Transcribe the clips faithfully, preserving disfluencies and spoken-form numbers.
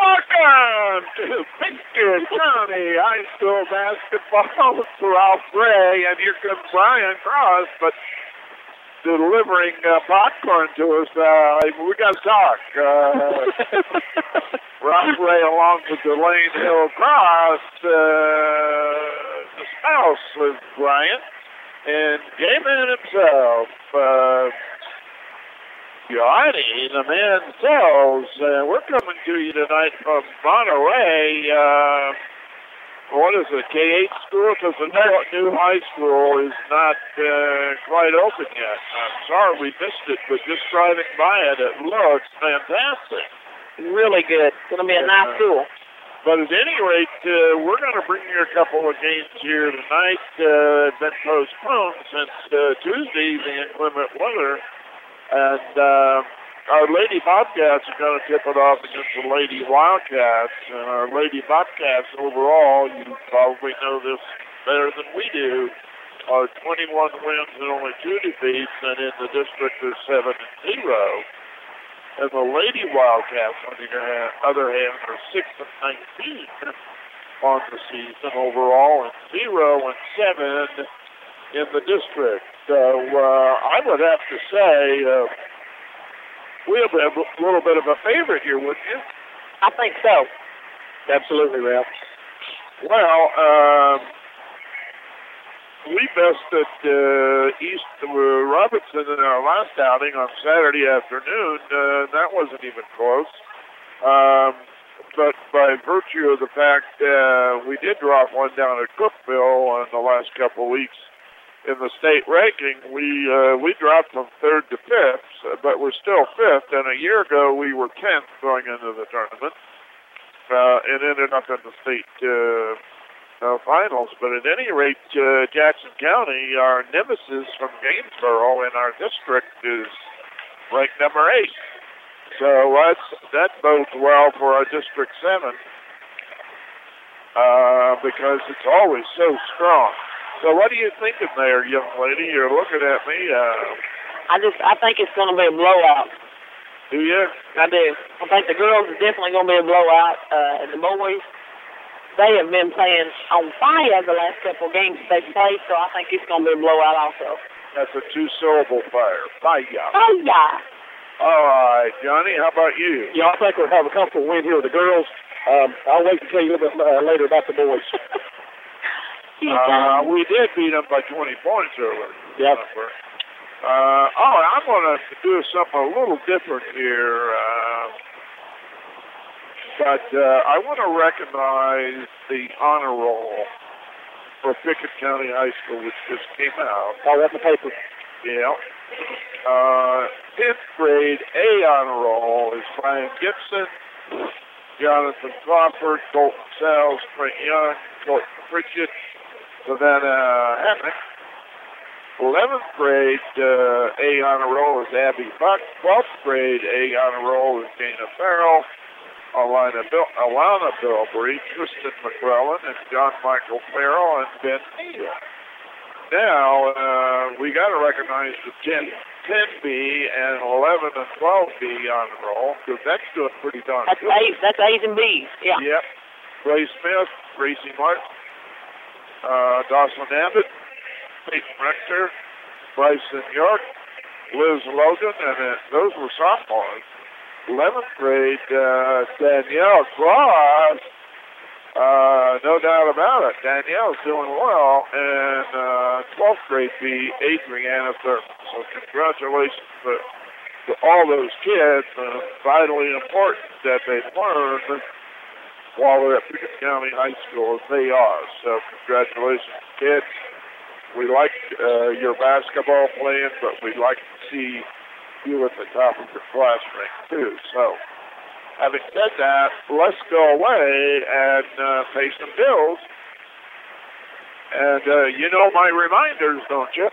Welcome to Pickett County High School basketball. It's Ralph Gray, and here comes Brian Cross, but delivering uh, popcorn to us. Uh, we got to talk. Uh, Ralph Gray along with Delane Hill Cross, uh, the spouse of Brian, and J-Man himself. Uh, Johnny, the man sells. Uh, we're coming to you tonight from Monterey. Uh, what is it, K eight school? Because the new, new high school is not uh, quite open yet. I'm sorry we missed it, but just driving by it, it looks fantastic. Really good. It's going to be a nice school. But at any rate, uh, we're going to bring you a couple of games here tonight. Uh, been postponed since uh, Tuesday, the inclement weather. And uh, our Lady Bobcats are going to tip it off against the Lady Wildcats. And our Lady Bobcats overall, you probably know this better than we do, are twenty-one wins and only two defeats, and in the district are seven and zero. And the Lady Wildcats, on the other hand, are six and nineteen on the season overall, and zero and seven in the district. So uh, I would have to say uh, we have a little bit of a favorite here, wouldn't you? I think so. Absolutely, Ralph. Well, um, we bested uh, East uh, Robertson in our last outing on Saturday afternoon. Uh, that wasn't even close. Um, but by virtue of the fact uh, we did drop one down at Cookville in the last couple of weeks, in the state ranking, we uh, we dropped from third to fifth, but we're still fifth. And a year ago, we were tenth going into the tournament, uh, and ended up in the state uh, uh, finals. But at any rate, uh, Jackson County, our nemesis from Gainesboro in our district, is ranked number eight. So that's, that bodes well for our District seven uh, because it's always so strong. So what are you thinking there, young lady? You're looking at me. Uh, I just, I think it's going to be a blowout. Do you? I do. I think the girls are definitely going to be a blowout. Uh, and the boys, they have been playing on fire the last couple of games they've played, so I think it's going to be a blowout also. That's a two-syllable fire. Fire. Fire. All right, Johnny, how about you? Yeah, I think we'll have a comfortable win here with the girls. Um, I'll wait to tell you a little bit uh, later about the boys. Uh, we did beat them by twenty points earlier. Yep. Uh, oh, I'm going to do something a little different here. Uh, but uh, I want to recognize the honor roll for Pickett County High School, which just came out. Oh, that's the paper. Yeah. Uh, fifth grade A honor roll is Brian Gibson, Jonathan Crawford, Colton Sells, Frank Young, Colton Pritchett, Savannah Hammock. eleventh grade uh, A honor roll is Abby Buck. twelfth grade A honor roll is Dana Farrell, Alana, Bil- Alana Bilbrey, Tristan McClellan, and John Michael Farrell, and Ben Neal. Now, uh, we got to recognize the ten, ten B and eleven and twelve B honor roll, because that's doing pretty darn that's good. A's, that's A's and B's, yeah. Yep. Ray Smith, Gracie Martin, Uh, Dawson Abbott, Peyton Rector, Bryson York, Liz Logan, and uh, those were sophomores. eleventh grade, uh, Danielle Cross, uh, no doubt about it. Danielle's doing well. And uh, twelfth grade B, Adriana Thurman. So congratulations to, to all those kids. Uh, vitally important that they learn while they're at Pickett County High School, as they are. So congratulations, kids. We like uh, your basketball playing, but we'd like to see you at the top of your class rank, too. So, having said that, let's go away and uh, pay some bills. And uh, you know my reminders, don't you?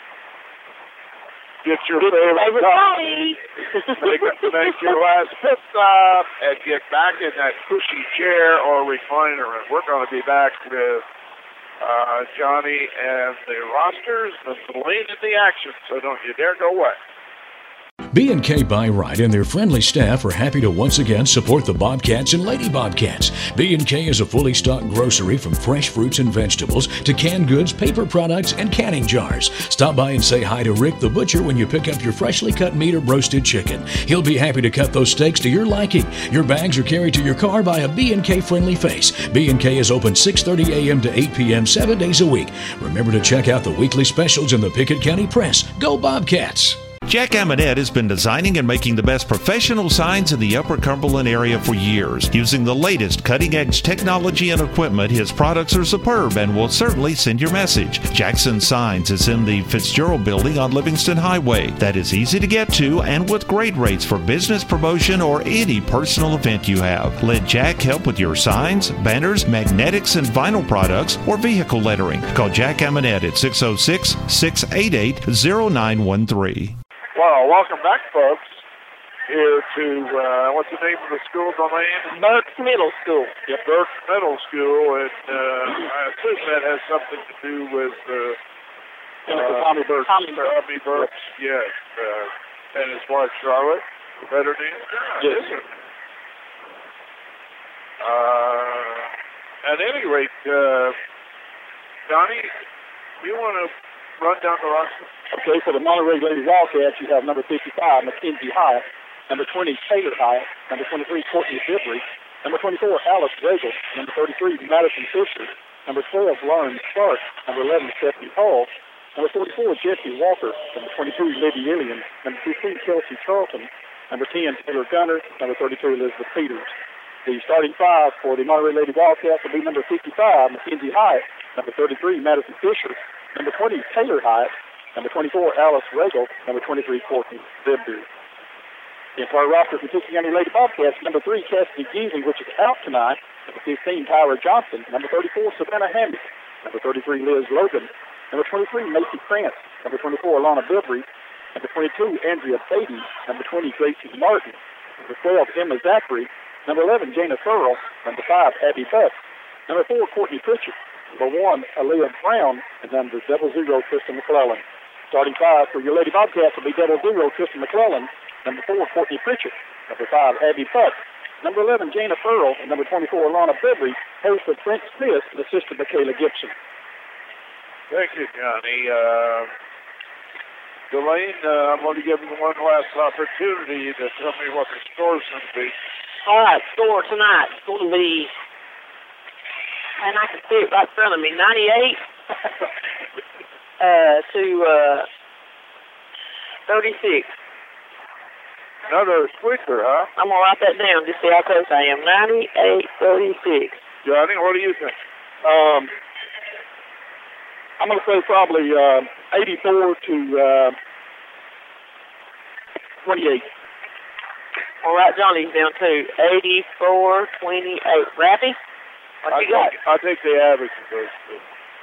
Get your favorite coffee, make, make your last pit stop, and get back in that cushy chair or recliner. And we're going to be back with uh, Johnny and the rosters and Delane in the action. So don't you dare go away. B and K By-Rite and their friendly staff are happy to once again support the Bobcats and Lady Bobcats. B and K is a fully stocked grocery from fresh fruits and vegetables to canned goods, paper products, and canning jars. Stop by and say hi to Rick the Butcher when you pick up your freshly cut meat or roasted chicken. He'll be happy to cut those steaks to your liking. Your bags are carried to your car by a B and K friendly face. B and K is open six thirty a.m. to eight p.m. seven days a week. Remember to check out the weekly specials in the Pickett County Press. Go Bobcats! Jack Amonette has been designing and making the best professional signs in the Upper Cumberland area for years. Using the latest cutting-edge technology and equipment, his products are superb and will certainly send your message. Jackson Signs is in the Fitzgerald Building on Livingston Highway. That is easy to get to and with great rates for business promotion or any personal event you have. Let Jack help with your signs, banners, magnetics, and vinyl products or vehicle lettering. Call Jack Amonette at six oh six, six eight eight, oh nine one three. Well, welcome back, folks, here to, uh, what's the name of the school, Delane? Burke's Middle School. Yep, Burke's Middle School, and uh, I assume that has something to do with uh, uh, Tommy Burke. Tommy Burke. Tommy Burke, yes, uh, and his wife, Charlotte, better name? Yes. Uh, at any rate, uh, Donnie, you want to run down the roster? Okay, for the Monterey Lady Wildcats, you have number fifty-five, Mackenzie Hyatt, number twenty, Taylor Hyatt, number twenty-three, Courtney Bibry, number twenty-four, Alice Regal, number thirty-three, Madison Fisher, number twelve, Lauren Clark, number eleven, Stephanie Hall, number forty-four, Jesse Walker, number twenty-two, Libby Ilian, number fifteen, Kelsey Charlton, number ten, Taylor Gunner, number thirty-two, Elizabeth Peters. The starting five for the Monterey Lady Wildcats will be number fifty-five, Mackenzie Hyatt, number thirty-three, Madison Fisher, number twenty, Taylor Hyatt, number twenty-four, Alice Regal, number twenty-three, Courtney Bibby. The entire roster for Pickett County Lady Bobcats, number three, Cassidy Geesley, which is out tonight, number fifteen, Tyra Johnson, number thirty-four, Savannah Hammock, number thirty-three, Liz Logan, number twenty-three, Macy Krantz, number twenty-four, Alana Bibry, number twenty-two, Andrea Beatty, number twenty, Gracie Martin, number twelve, Emma Zachary, number eleven, Jana Thurl, number five, Abby Buck, number four, Courtney Pritchett, number one, Aaliyah Brown, and number double zero, Kristen McClellan. Starting five for your Lady Bobcats will be double zero, Kristen McClellan, number four, Courtney Pritchett, number five, Abby Buck, number eleven, Jana Thurl, and number twenty-four, Alana Bibry, host of Brent Smith and assistant Michaela Gibson. Thank you, Johnny. Uh, Delane, uh, I'm going to give you one last opportunity to tell me what the score's going to be. All right, score tonight is going to be, and I can see it right in front of me, ninety-eight uh, to uh, thirty-six. Another squeaker, huh? I'm going to write that down, just see how close I am. ninety-eight thirty-six. Johnny, what do you think? Um, I'm going to say probably uh, eighty-four to uh, twenty-eight. All right, Johnny's down too. eighty-four twenty-eight. Rappy, what I you got? Think, I think the average of those two.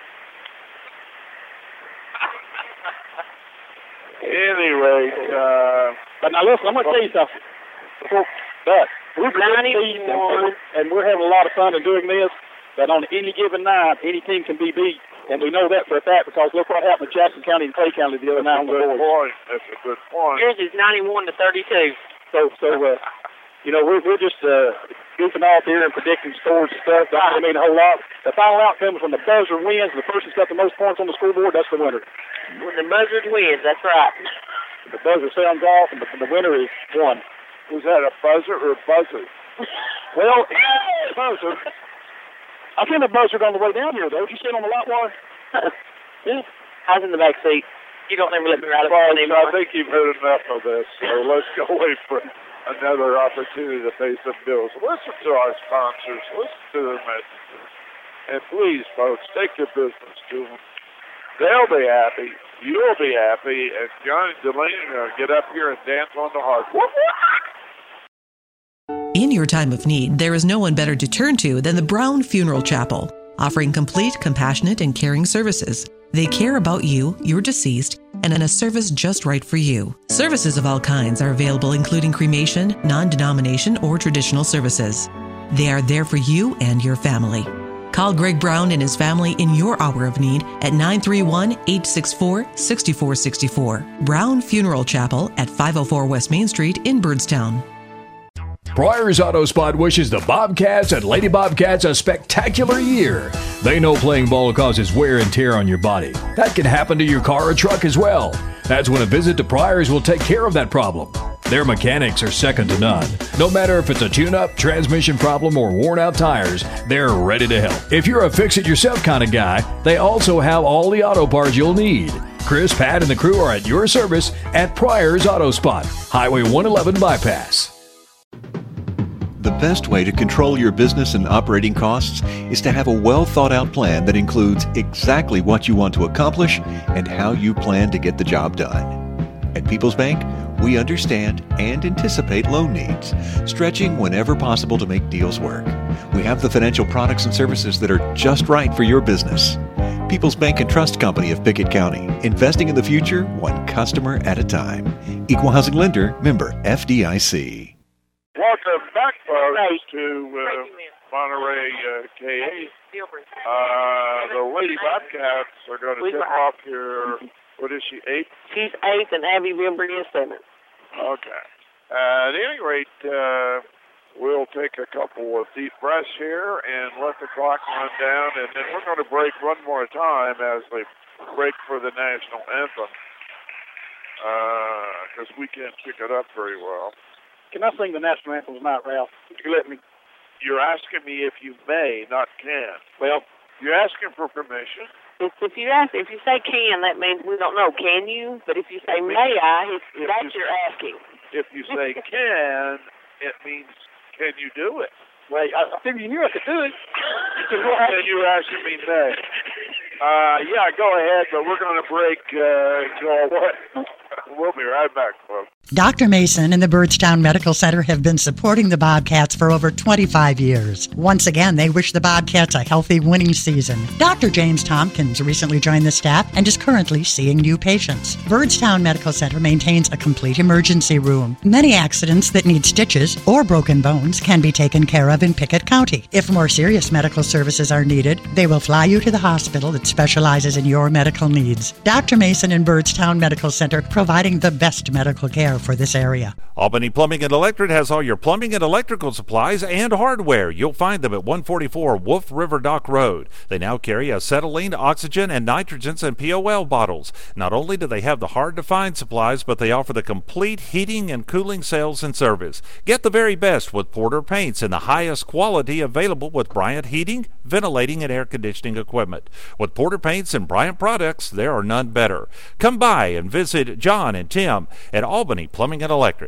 Anyway, uh, but now listen, I'm going to tell you something. Before, but we're ninety-one, and we're having a lot of fun in doing this. But on any given night, any team can be beat, and we know that for a fact because look what happened to Jackson County and Clay County the other night on the board. Point. That's a good point. Yours is ninety-one to thirty-two. So, so uh, you know, we're we're just uh, goofing off here and predicting scores and stuff. Don't really mean a whole lot. The final outcome is when the buzzer wins, the person's got the most points on the scoreboard, that's the winner. When the buzzer wins, that's right. The buzzer sounds off, and the, the winner is one. Was that a buzzer or a buzzer? Well, it's a buzzer. I think the buzzard on the way down here, though. Did you sit on the lot wire? Yeah. I was in the back seat. You don't ever let me ride up well, anymore. I think you've heard enough of this, so let's go away for another opportunity to pay some bills. Listen to our sponsors. Listen to their messages. And please, folks, take your business to them. They'll be happy. You'll be happy. And Johnny Delaney are going to get up here and dance on the harp. In your time of need, there is no one better to turn to than the Brown Funeral Chapel, offering complete, compassionate, and caring services. They care about you, your deceased, and in a service just right for you. Services of all kinds are available, including cremation, non-denomination, or traditional services. They are there for you and your family. Call Greg Brown and his family in your hour of need at nine three one, eight six four, six four six four. Brown Funeral Chapel at five oh four West Main Street in Birdstown. Pryor's Auto Spot wishes the Bobcats and Lady Bobcats a spectacular year. They know playing ball causes wear and tear on your body. That can happen to your car or truck as well. That's when a visit to Pryor's will take care of that problem. Their mechanics are second to none. No matter if it's a tune-up, transmission problem, or worn-out tires, they're ready to help. If you're a fix-it-yourself kind of guy, they also have all the auto parts you'll need. Chris, Pat, and the crew are at your service at Pryor's Auto Spot, Highway one eleven Bypass. The best way to control your business and operating costs is to have a well-thought-out plan that includes exactly what you want to accomplish and how you plan to get the job done. At People's Bank, we understand and anticipate loan needs, stretching whenever possible to make deals work. We have the financial products and services that are just right for your business. People's Bank and Trust Company of Pickett County, investing in the future one customer at a time. Equal Housing Lender, member F D I C. Welcome back, folks, to uh, Monterey uh, K eight. Uh, the Lady Bobcats are going to tip off here. What is she, eighth? She's eighth, and Abby Bimber is seventh. Okay. Uh, at any rate, uh, we'll take a couple of deep breaths here and let the clock run down, and then we're going to break one more time as they break for the national anthem, because uh, we can't pick it up very well. Can I sing the national anthem tonight, Ralph? You let me. You're asking me if you may, not can. Well, you're asking for permission. If, if you ask, if you say can, that means we don't know. Can you? But if you say may I, it's, that's you're asking. If you say can, it means can you do it? Well, I, I figured you knew I could do it. And you're asking me may. Uh, yeah, go ahead, but we're going to break uh, until what? We'll be right back, folks. Doctor Mason and the Birdstown Medical Center have been supporting the Bobcats for over twenty-five years. Once again, they wish the Bobcats a healthy winning season. Doctor James Tompkins recently joined the staff and is currently seeing new patients. Birdstown Medical Center maintains a complete emergency room. Many accidents that need stitches or broken bones can be taken care of in Pickett County. If more serious medical services are needed, they will fly you to the hospital that specializes in your medical needs. Doctor Mason and Birdstown Medical Center providing the best medical care for this area. Albany Plumbing and Electric has all your plumbing and electrical supplies and hardware. You'll find them at one forty-four Wolf River Dock Road. They now carry acetylene, oxygen, and nitrogens and P O L bottles. Not only do they have the hard-to-find supplies, but they offer the complete heating and cooling sales and service. Get the very best with Porter Paints and the highest quality available with Bryant Heating, Ventilating, and Air Conditioning equipment. With Porter Paints and Bryant products, there are none better. Come by and visit John and Tim at Albany Plumbing and Electric.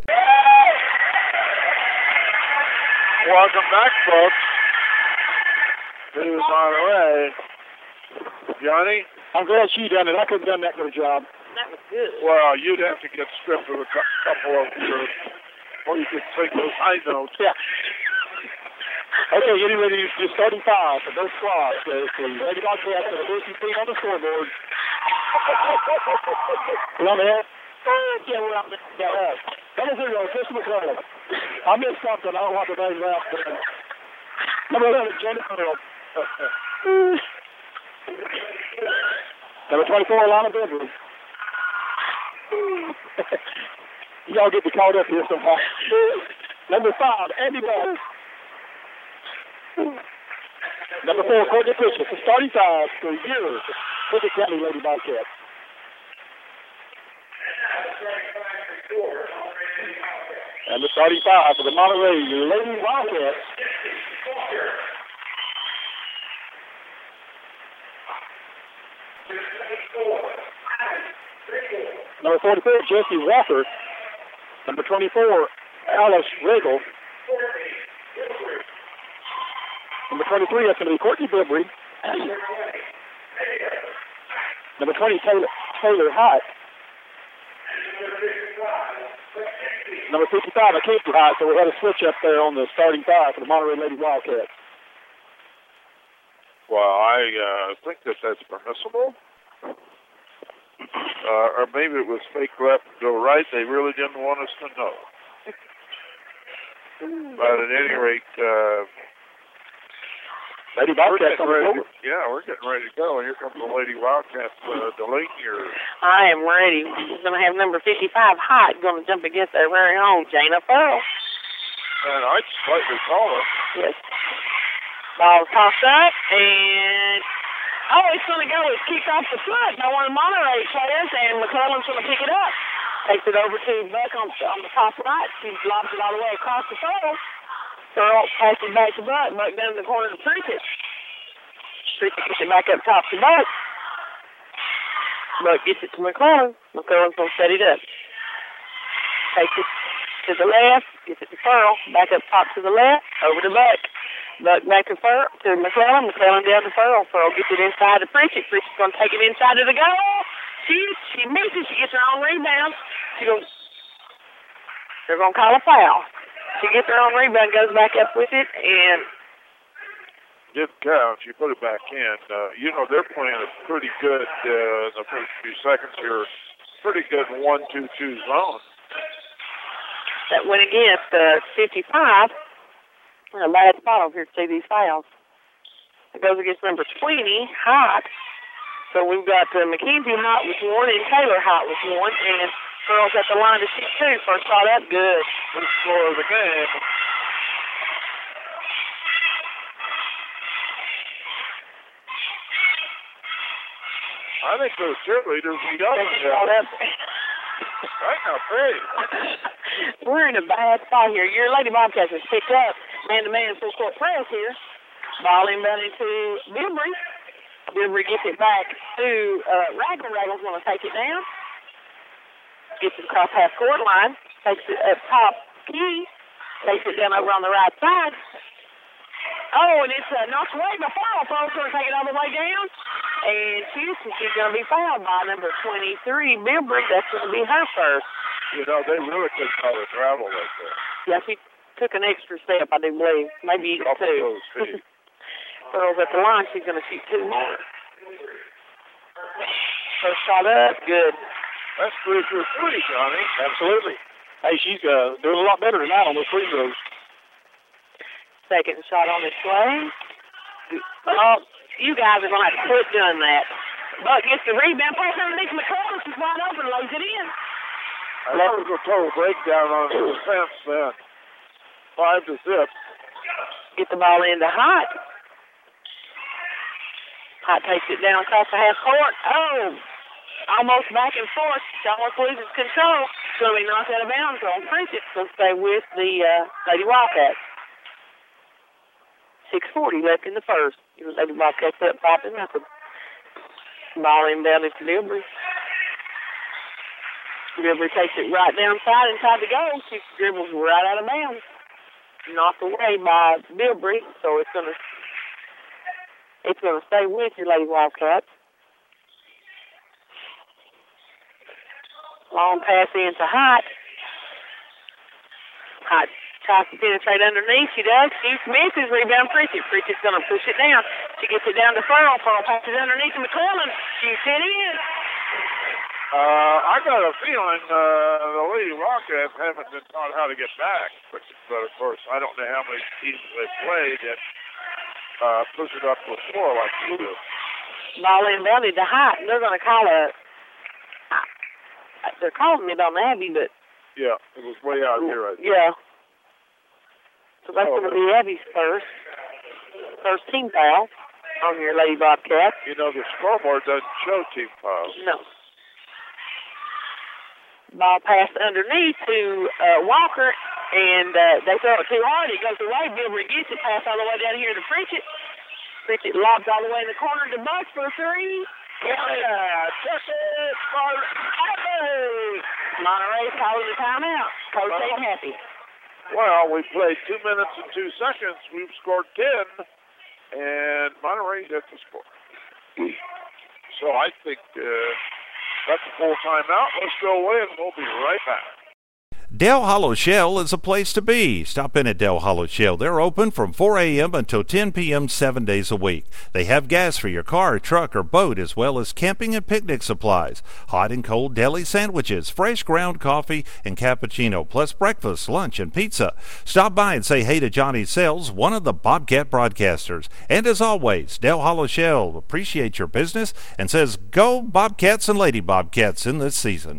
Welcome back, folks, to Monterey. Johnny? I'm glad she done it. I couldn't have done that good a job. That was good. Well, you'd have to get stripped of a cu- couple of your, or you could sing those high notes. Yeah. Okay, getting ready to starting five for both squads. So, so Lady Bobcats at the first feet on the scoreboard. We're on there. Yeah, we're on the Yeah, right. Number zero, Chris McCullough. I missed something. I don't know what the name left. But number eleven, Jennifer Hill. Number twenty-four, Lana Bedroom. Y'all get me caught up here somehow. Number five, Andy Ball. Number four, Courtney Bishop. The starting five for years. Pickett County Lady Bobcats. And the starting five for the Monterey Lady Wildcats. Number forty-four, Jesse Walker. Number twenty-four, Alice Regal. Number twenty-three, that's going to be Courtney Bibry. Number twenty, Taylor, Taylor Hyatt. Number fifty-five, I can't do Hyatt, so we had a switch up there on the starting five for the Monterey Lady Wildcats. Well, I uh, think that that's permissible. Uh, or maybe it was fake left, go right. They really didn't want us to know. But at any rate, uh, Lady Bobcats on the ready floor. to, yeah, we're getting ready to go. And here comes the Lady Wildcats, uh, Delaney. Or, I am ready. We're going to have number fifty-five, Hot, going to jump against their very own Jana Farrell. and I'd slightly taller. Yes. Ball tossed up, and oh, it's going to go. It's kicked off the foot by one of the Monterey players, and McClellan's going to pick it up. Takes it over to Buck on, on the top right. She lobs it all the way across the field. Thurl passes back to Buck. Buck down in the corner to Pritchett. Pritchett gets it back up top to Buck. Buck gets it to McClellan. McClellan's going to set it up. Takes it to the left. Gets it to Thurl. Back up top to the left. Over to Buck. Buck back to Thurl, to McClellan. McClellan down to Thurl. Thurl gets it inside to Pritchett. Pritchett's going to take it inside to the goal. She, she misses. She gets her own rebound. She goes, they're going to call a foul. She gets her own rebound, goes back up with it, and didn't count. She put it back in. Uh, you know, they're playing a pretty good uh, in the first few seconds here. Pretty good one two two zone. That went against uh, fifty-five. A bad spot over here to see these fouls. It goes against number twenty, Hot. So we've got uh, Mackenzie Hot with one and Taylor Hot with one, and girls at the line to shoot two. First shot up, good. First score of the game. I think those cheerleaders we got them up. Right now, Faye. We're in a bad spot here. Your Lady Bobcats has picked up man-to-man full court press here. Ball inbound into Bilbrey. Bilbrey gets it back to uh, Raggle. Raggle's going to take it down. Gets it across half court line. Takes it up top. Key. Takes it down over on the right side. Oh, and it's uh, knocked away by foul. Foul's going to take it all the way down. And Houston, she's going to be fouled by number twenty-three, Bilbrey. That's going to be her first. You know, they really could call it travel right there. Yeah, she took an extra step, I do believe. Maybe even two. Girls at the line, she's going to shoot two more. First shot up, good. That's three for three, Johnny. Absolutely. Hey, she's uh, doing a lot better tonight on those free throws. Second shot on its way. Oh, you guys are going to have to quit doing that. Buck gets the rebound, pass underneath McClellan. She's wide open, lays it in. I thought it was a total breakdown on the defense then. Five to zip. Get the ball into Hot. Hot takes it down across the half court. Oh, almost back and forth. She almost loses control. It's going to be knocked out of bounds on Pritchett. Going to stay with the uh, Lady Wildcats. six forty left in the first. Lady Wildcats up five to nothing. Ball inbound to Bilbrey. Bilbrey takes it right downside inside the goal. She dribbles right out of bounds. Knocked away by Bilbrey, so it's going to it's going to stay with your Lady Wildcats. Long pass into Hot. Hot tries to penetrate underneath. She does. Shoots, misses. Rebound Pritchett. Pritchett's going to push it down. She gets it down to Furl. Furl passes underneath to McClellan. Shoots it in. Uh, I got a feeling uh, the Lady Wildcats haven't been taught how to get back. But, but, of course, I don't know how many teams they played that uh, push it up the floor like you do. Ball inbounded to Hot. They're going to call a... They're calling it on Abby, but... Yeah, it was way out here. Right yeah. So that's oh, going to be Abby's first. First team foul on your Lady Bobcats. You know, the scoreboard doesn't show team fouls. No. Ball passed underneath to uh, Walker, and uh, they throw it too hard. It goes away. Bilbrey gets it, pass all the way down here to Pritchett. Pritchett lobs all the way in the corner to Buck for three. Yeah, check it for Abby. Monterey's calling the timeout. Coach well, ain't happy. Well, we played two minutes and two seconds. We've scored ten, and Monterey gets the score. So I think uh, that's a full timeout. Let's go away, and we'll be right back. Del Hollow Shell is a place to be. Stop in at Del Hollow Shell. They're open from four a.m. until ten p.m. seven days a week. They have gas for your car, truck, or boat, as well as camping and picnic supplies, hot and cold deli sandwiches, fresh ground coffee, and cappuccino, plus breakfast, lunch, and pizza. Stop by and say hey to Johnny Sells, one of the Bobcat broadcasters. And as always, Del Hollow Shell appreciates your business and says go Bobcats and Lady Bobcats in this season.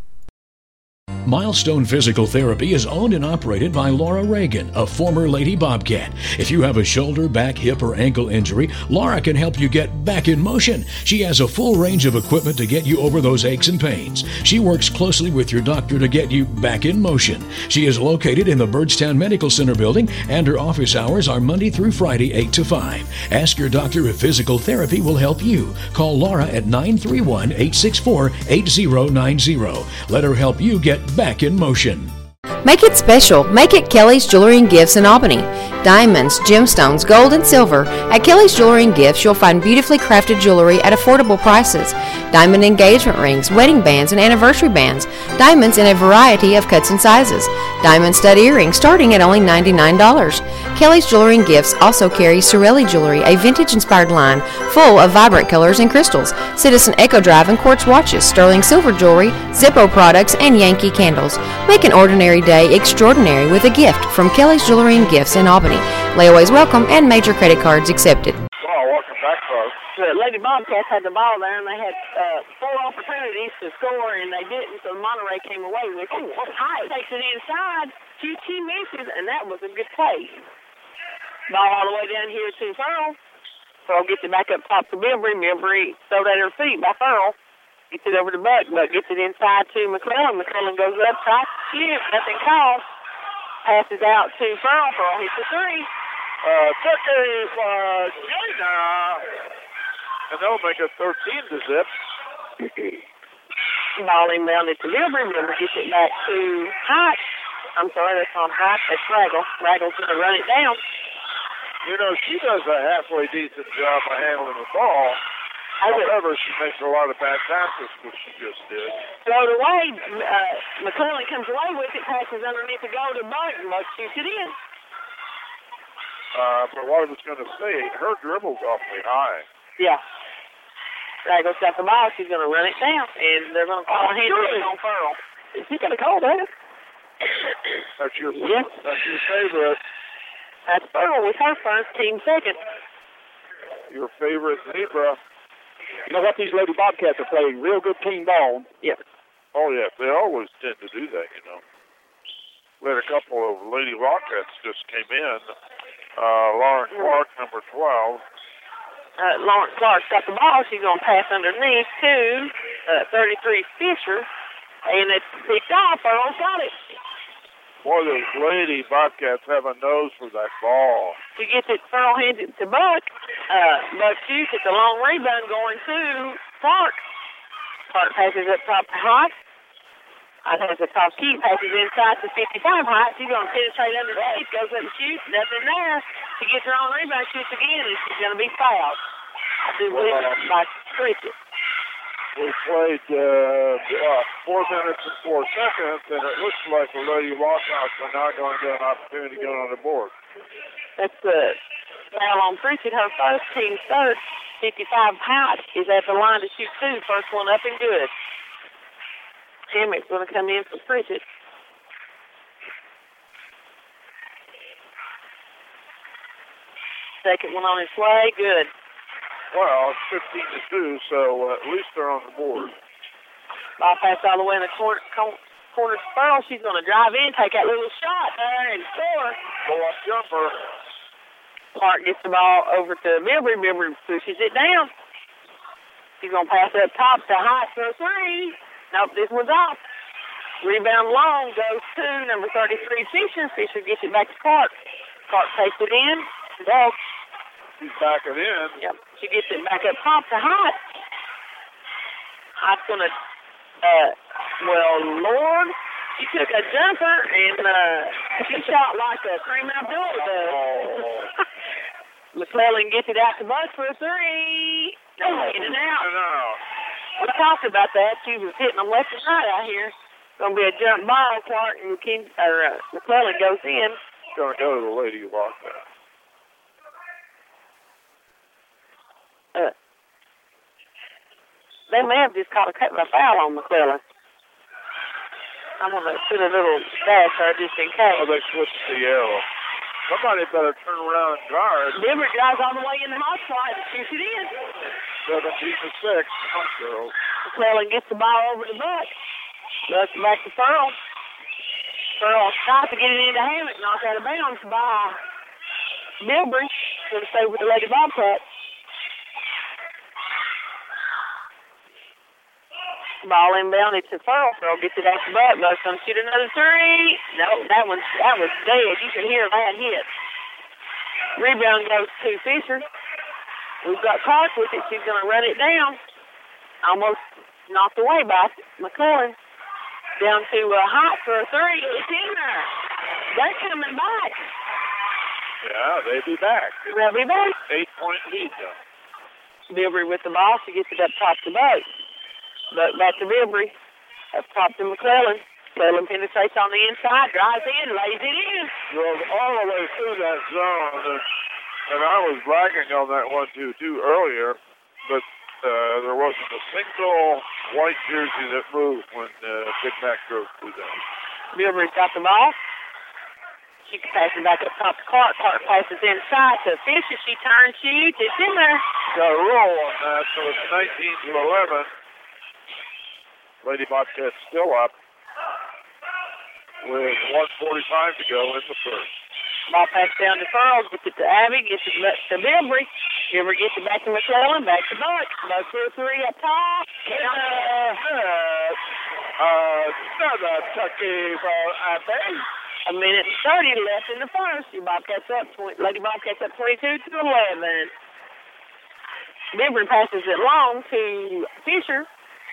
Milestone Physical Therapy is owned and operated by Laura Reagan, a former Lady Bobcat. If you have a shoulder, back, hip, or ankle injury, Laura can help you get back in motion. She has a full range of equipment to get you over those aches and pains. She works closely with your doctor to get you back in motion. She is located in the Byrdstown Medical Center building, and her office hours are Monday through Friday, eight to five. Ask your doctor if physical therapy will help you. Call Laura at nine three one, eight six four, eight zero nine zero. Let her help you get back in motion. Make it special. Make it Kelly's Jewelry and Gifts in Albany. Diamonds, gemstones, gold, and silver. At Kelly's Jewelry and Gifts, you'll find beautifully crafted jewelry at affordable prices. Diamond engagement rings, wedding bands, and anniversary bands. Diamonds in a variety of cuts and sizes. Diamond stud earrings starting at only ninety-nine dollars. Kelly's Jewelry and Gifts also carries Sorelli Jewelry, a vintage-inspired line full of vibrant colors and crystals. Citizen Echo Drive and quartz watches, sterling silver jewelry, Zippo products, and Yankee candles. Make an ordinary day extraordinary with a gift from Kelly's Jewelry and Gifts in Albany. Layaways welcome and major credit cards accepted. Well, welcome back, folks. The Lady Bobcats had the ball there, and they had uh, four opportunities to score, and they didn't, so Monterey came away with it. Hyatt takes it inside. She, she misses, and that was a good play. Ball all the way down here to Furl. Furl gets it back up top to Milbury. Milbury thrown at her feet by Furl. Gets it over to Buck. Buck gets it inside to McClellan. McClellan goes up, tries to shoot. Nothing called. Passes out to Furl. Furl hits the three. Uh, Turkey for Jada. And they'll make it thirteen to zip. Ball inbounded to Milbury. Milbury gets it back to Hyatt. I'm sorry, that's not Hyatt. That's Raggle. Raggle's going to run it down. You know, she does a halfway decent job of handling the ball. However, she makes a lot of bad passes, which she just did. Throw it away. Uh, McClellan comes away with it, passes underneath the goal to Buck, and Buck shoots it in. Uh, but what I was going to say, her dribble's awfully high. Yeah. Raggle's got the ball. She's going to run it down, and they're going to call a hand on Furl. Is he going to call that? That's your, yes. That's your favorite. That's Furl with her first, team second. Your favorite zebra. You know what? These Lady Bobcats are playing real good team ball. Yep. Oh, yeah. They always tend to do that, you know. We had a couple of Lady Bobcats just came in. Uh, Lauren Clark, number twelve. Uh, Lauren Clark's got the ball. She's going to pass underneath to uh, thirty-three Fisher. And it's picked off. Furl's got it. Boy, those Lady Bobcats have a nose for that ball. She gets it, Furl hands it to Buck. Uh, Buck shoots. It's a long rebound going to Clark. Clark passes up top to Hyatt. Hyatt has the top key, passes inside to fifty-five Hyatt. She's going to penetrate underneath, goes up and shoots. Nothing there. She gets her own rebound, shoots again, and she's going to be fouled. I do believe it's by Pritchett. We played uh, uh, four minutes and four seconds, and it looks like the Lady Bobcats are not going to get an opportunity to get on the board. That's the foul on Pritchett, her first, team third. fifty-five Hyatt is at the line to shoot two. First one up and good. Emmett's going to come in for Pritchett. Second one on its way, good. Well, it's fifteen to two, so uh, at least they're on the board. Ball pass all the way in the corner, corner Furl. She's going to drive in, take that little shot there, and score. Pull-up jumper. Clark gets the ball over to Milbury. Milbury pushes it down. She's going to pass up top to Hyatt for three. Nope, this one's off. Rebound long goes to number thirty-three, Fisher. Fisher gets it back to Clark. Clark takes it in. Dog. She's back it in. Yep. She gets it back up top to Hyatt. Hyatt's going to, uh, well, Lord, she took a jumper and uh, she shot like a Kareem Abdul does. Oh. McClellan gets it out to Buck for a three. No, in and out. No. We talked about that. She was hitting them left and right out here. Going to be a jump ball. Clark and King, or, uh, McClellan goes in. It's going to go to the Lady Wildcats. Uh, they may have just caught a, a foul on McClellan. I'm going to put a little dash there just in case. Oh, they switched the arrow. Somebody better turn around and guard. Bibber drives all the way in the hot spot and shoots it in. seventeen to six. Come girls. McClellan gets the ball over to Buck. Buck back to Pearl. Pearl tries to get it into Hammock, knocked out of bounds by Bilbridge. Going to stay with the Lady Bobcats. Ball inbounded to Pearl. Pearl gets it out to Buck. Buck's going to shoot another three. No, that one that was dead. You can hear that hit. Rebound goes to Fisher. We've got Clark with it. She's going to run it down. Almost knocked away by McClellan. Down to uh, Hot for a three. It's in there. They're coming back. Yeah, they'll be back. They'll be back. Eight-point lead, though. Bilbrey with the ball. She gets it up top to Buck. Buck back to Bilbrey. Up top to McClellan. McClellan penetrates on the inside, drives in, lays it in. Drove all the way through that zone, and, and I was bragging on that one, two, two earlier, but uh, there wasn't a single white jersey that moved when uh, Big Mac drove through that. Bilbrey's got the ball. She passes back up top to Clark. Clark passes inside to Fisher. She turns, shoots. It's in there. Got a roll on that, so it's nineteen to eleven. Lady Bobcats still up with one forty-five to go in the first. Ball pass down to Pearl, gets it to Abby, gets it to Bilbrey. Bilbrey gets it back to McClellan, back to Buck. Buck for three up top. Uh, another tucky for Abby. A minute and thirty left in the first. Bobcats up, Lady Bobcats up twenty-two to eleven. Bilbrey passes it long to Fisher.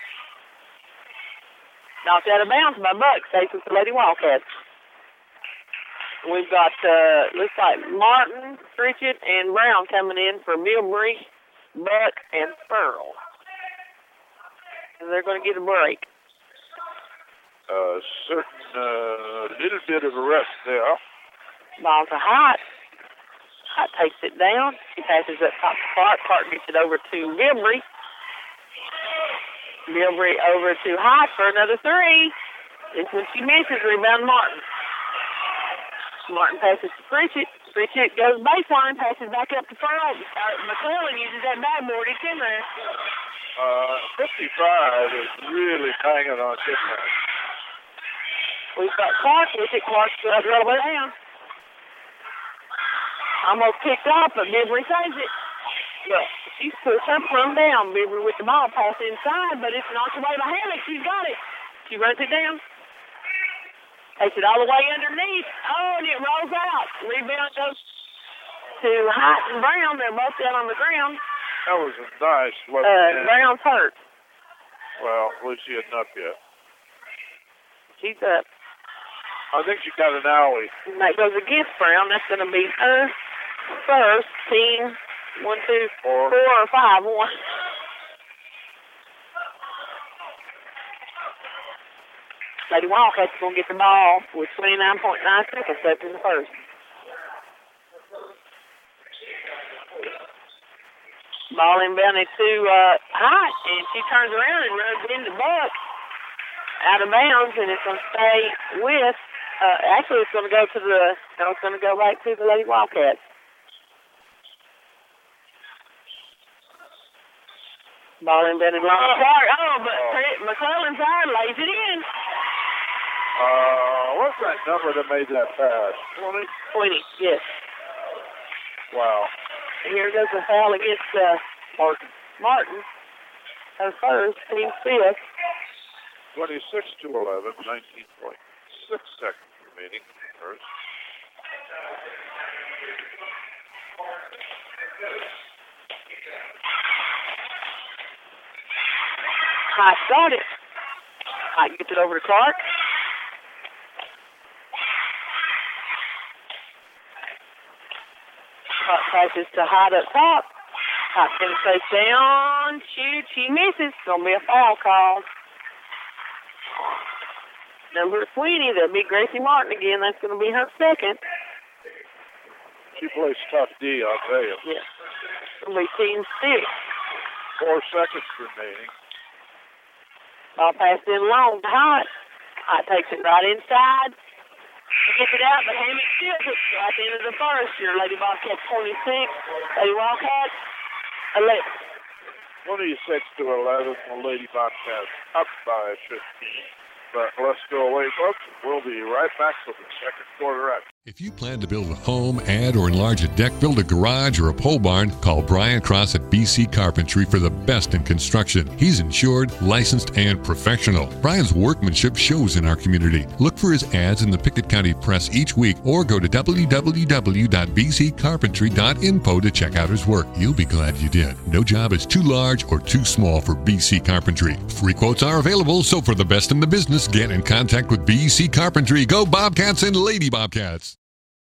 Knocked out of bounds by Buck. Stays with the Lady Wildcats. We've got, uh, looks like Martin, Pritchett, and Brown coming in for Bilbrey, Buck, and Pearl. And they're going to get a break. A uh, certain uh, little bit of a rest there. Ball to Hot. Hot takes it down. She passes it top to Clark. Clark gets it over to Bilbrey. Bilbrey over to Hot for another three. This one she misses. Rebound Martin. Martin passes to Pritchett. Pritchett goes baseline, passes back up to Pearl. Uh, McClellan uses that backboard. It's in there. Uh, fifty-five is really hanging on Kidman. We've got Clark with it. Clark's got a little bit down. Almost picked up, but Bilbrey saves it. But she's pushed her plumb down. Bilbrey with the ball, pass inside, but it's knocked away by Hammock. She's got it. She runs it down. Takes it all the way underneath. Oh, and it rolls out. Rebound goes to Hot and Brown. They're both down on the ground. That was a nice left uh, hand. Brown's hurt. Well, at least she isn't up yet. She's up. I think she got an alley. And that goes against Brown. That's going to be her first team. One, two, four, four or five. One. Lady Wildcats going to get the ball with twenty-nine point nine seconds left in the first. Ball inbounded to uh, Hot, and she turns around and runs into Buck out of bounds, and it's going to stay with. Uh, actually, it's going to go to the. No, it's going to go back to the Lady Wildcats. Ball inbounded long. Oh, oh but oh. McClellan's eye lays it in. Uh, what's that number that made that pass? twenty? twenty, yes. Wow. And here goes the foul against uh, Martin. Martin. Her first, team fifth. twenty-six to eleven, nineteen point six seconds remaining first. Hot got it. Hot gets it over to Clark. Hot passes to Hot up top. Hot penetrates down. Shoot. She misses. Going to be a foul called. Number twenty, that'll be Gracie Martin again. That's going to be her second. She plays tough D, I'll tell you. Yeah. It'll be team six. Four seconds remaining. Ball passed in long to Hot. Hot takes it right inside. She gets it out, but Hammond steals it right at the end of the first. Your Lady Bobcats twenty-six, Lady Wildcats eleven. twenty-six to eleven, the Lady Bobcats up by fifteen. But let's go away, folks. We'll be right back with the second quarter action. If you plan to build a home, add or enlarge a deck, build a garage, or a pole barn, call Brian Cross at B C Carpentry for the best in construction. He's insured, licensed, and professional. Brian's workmanship shows in our community. Look for his ads in the Pickett County Press each week or go to w w w dot b c carpentry dot info to check out his work. You'll be glad you did. No job is too large or too small for B C Carpentry. Free quotes are available, so for the best in the business, get in contact with B C Carpentry. Go Bobcats and Lady Bobcats.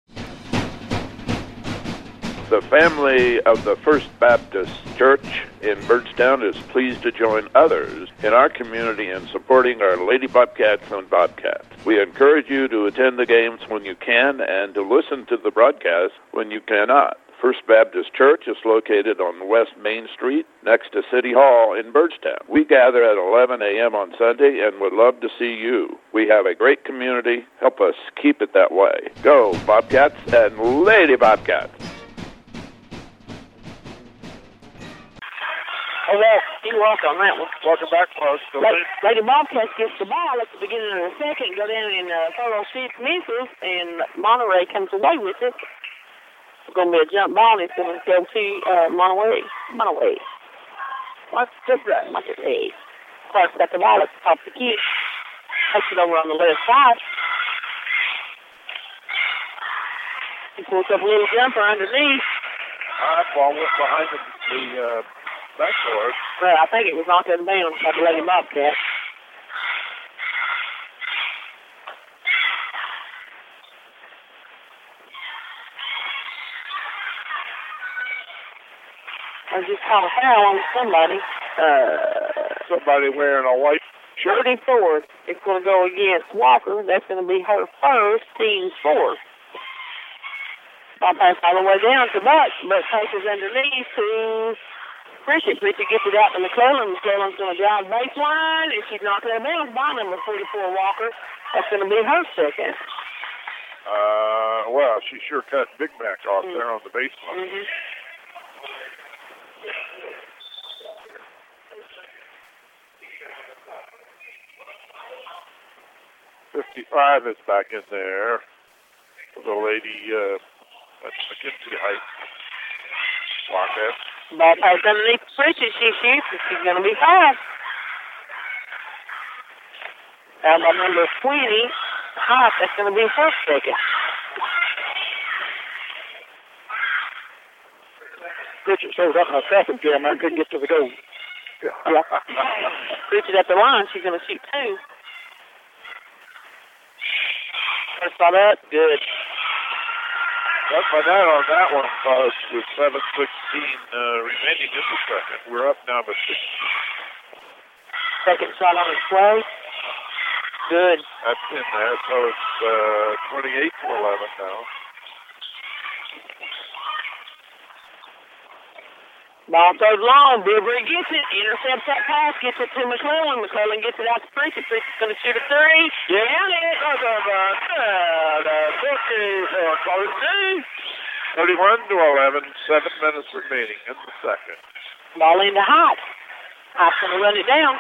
The family of the First Baptist Church in Birdstown is pleased to join others in our community in supporting our Lady Bobcats and Bobcats. We encourage you to attend the games when you can and to listen to the broadcast when you cannot. First Baptist Church is located on West Main Street next to City Hall in Birdstown. We gather at eleven a.m. on Sunday and would love to see you. We have a great community. Help us keep it that way. Go Bobcats and Lady Bobcats. Oh, well, he walked on that one. Welcome back, folks. Lady, Lady Bobcats gets the ball at the beginning of the second, go down in uh, Photo Street, Memphis, and Monterey comes away with it. It's going to be a jump ball, and it's going to go to uh, Monterey. Monterey. What's the right? Monterey. Clark's got the ball at the top of the key. Takes it over on the left side. He pulls up a little jumper underneath. All right, ball went behind the... the uh, backboard. Well, I think it was knocked down by the Lady Bobcat. I just caught a foul on somebody. Uh, somebody wearing a white shirt. thirty-four. It's going to go against Walker. That's going to be her first, team four. Ball pass all the way down to Buck. Buck passes underneath to Pritchett. Pritchett gets it out to McClellan. McClellan's going to drive baseline, and she's knocking it down by number forty-four, Walker. That's going to be her second. Uh, well, she sure cut Big Mac off mm-hmm. there on the baseline. Mm-hmm. fifty-five is back in there. The lady, uh, that's McKinsey Heights. Walk it. Ball pass underneath Pritchett. She shoots, and she's going to be five. Down by number twenty, Hot. That's going to be her second. Pritchett shows up in a traffic jam. I couldn't get to the goal. Yeah. Pritchett at the line. She's going to shoot two. First shot up. Good. Up by that on that one, folks, with seven sixteen uh, remaining in the second. We're up now by sixteen. Second shot on its way. Good. That's in there, so it's uh, twenty-eight to eleven now. Ball throws long. Bilberry gets it. Intercepts that pass. Gets it to McClellan. McClellan gets it out to Pritchett. Pritchett's going to shoot a three. Down it. thirty-one to eleven. Seven minutes remaining in the second. Ball into Hot. Hot's going to run it down.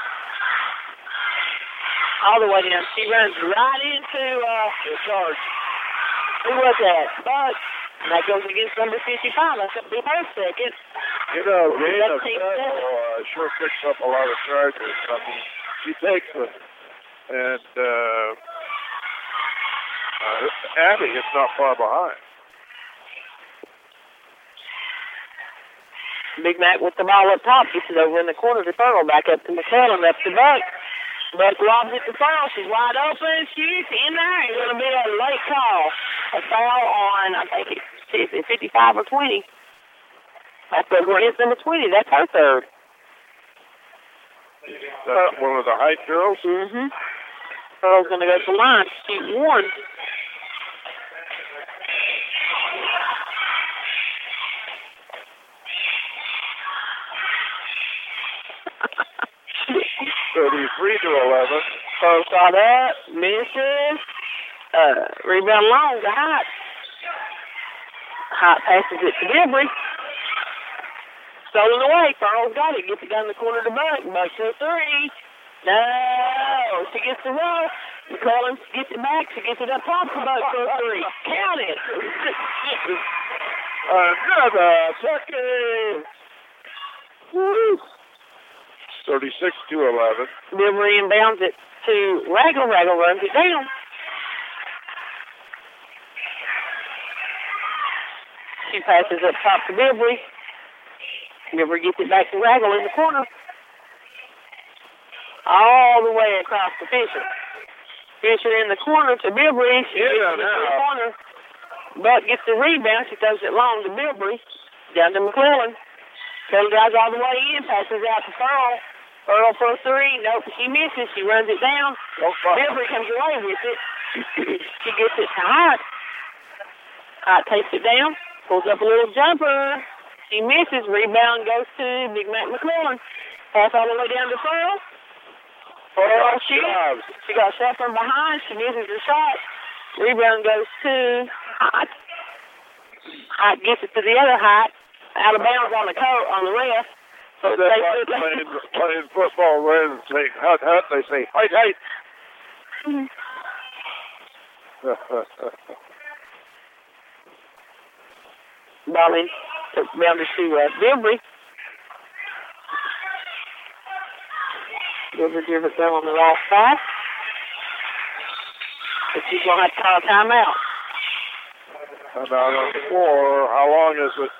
All the way down. She runs right into uh, the charge. Who was that? Bud. And that goes against number fifty-five. That's going to be her second. You know, Dana uh, sure picks up a lot of charges. I mean, she takes it. And uh, uh, Abby is not far behind. Big Mac with the ball up top. Gets it over in the corner to Furl. Back up to McClellan. Up to Buck. Buck lobs it to Furl. She's wide open. She's in there. It's going to be a late call. A foul on, I think it's fifty-five or twenty. That's against number twenty. That's her third. That's uh, one of the height girls? Mm-hmm. Pearl's going to go to the line, shoot one. thirty-three to eleven. Pearl saw that, misses. Uh, rebound long to Hot. Hot passes it to Bilbrey. Stolen away. Pearl's got it. Gets it down the corner to Buck. Buck to three. No. She gets the roll. McClellan gets it back. She gets it up top to Buck for three. Count it. Another second. Woo. thirty-six to eleven. Bilbrey inbounds it to Raggle. Raggle runs it down. She passes up top to Bilbrey. Bilbrey gets it back to Raggle in the corner. All the way across to Fisher. Fisher in the corner to Bilbrey. She Yeah, gets it to the corner. Buck gets the rebound. She throws it long to Bilbrey. Down to McClellan. McClellan drives all the way in. Passes out to Pearl. Pearl for three. Nope, she misses. She runs it down. Bilbrey comes away with it. She gets it to Hot. Hot takes it down. Pulls up a little jumper. She misses. Rebound goes to Big Mac McClellan. Pass all the way down to Pearl. Pearl shoots. She got shot from behind. She misses her shot. Rebound goes to Hot. Hot gets it to the other Hot. Out of bounds on the coat on the ref. So they're like playing, playing football rather than saying hut hut, they say height height. Ball in. Down to uh, Bilbrey. Bilbrey gives it down on the right side. But she's going to have to call a timeout. And out on the floor, how long is it?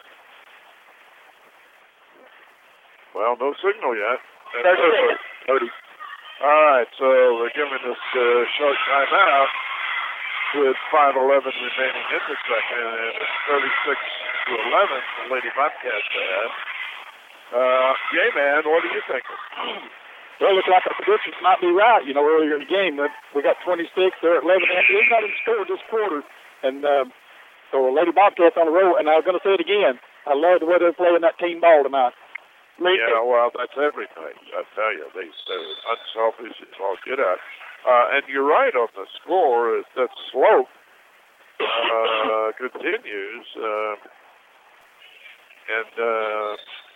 Well, no signal yet. thirty seconds. thirty. All right, so they're giving us a short timeout with five eleven remaining in the second, and it's thirty-six to eleven, the Lady Bobcats ahead. Uh, J-Man, what are you thinking? Well, it looks like our predictions might be right. You know, earlier in the game, that we got twenty-six, they're at eleven. They've not even scored this quarter. And uh, so Lady Bobcats on the road, and I was going to say it again. I love the way they're playing that team ball tonight. Yeah, well, that's every night. I tell you, they, they're unselfish as all get out. Uh, and you're right on the score. That slope uh, continues. Uh, and uh,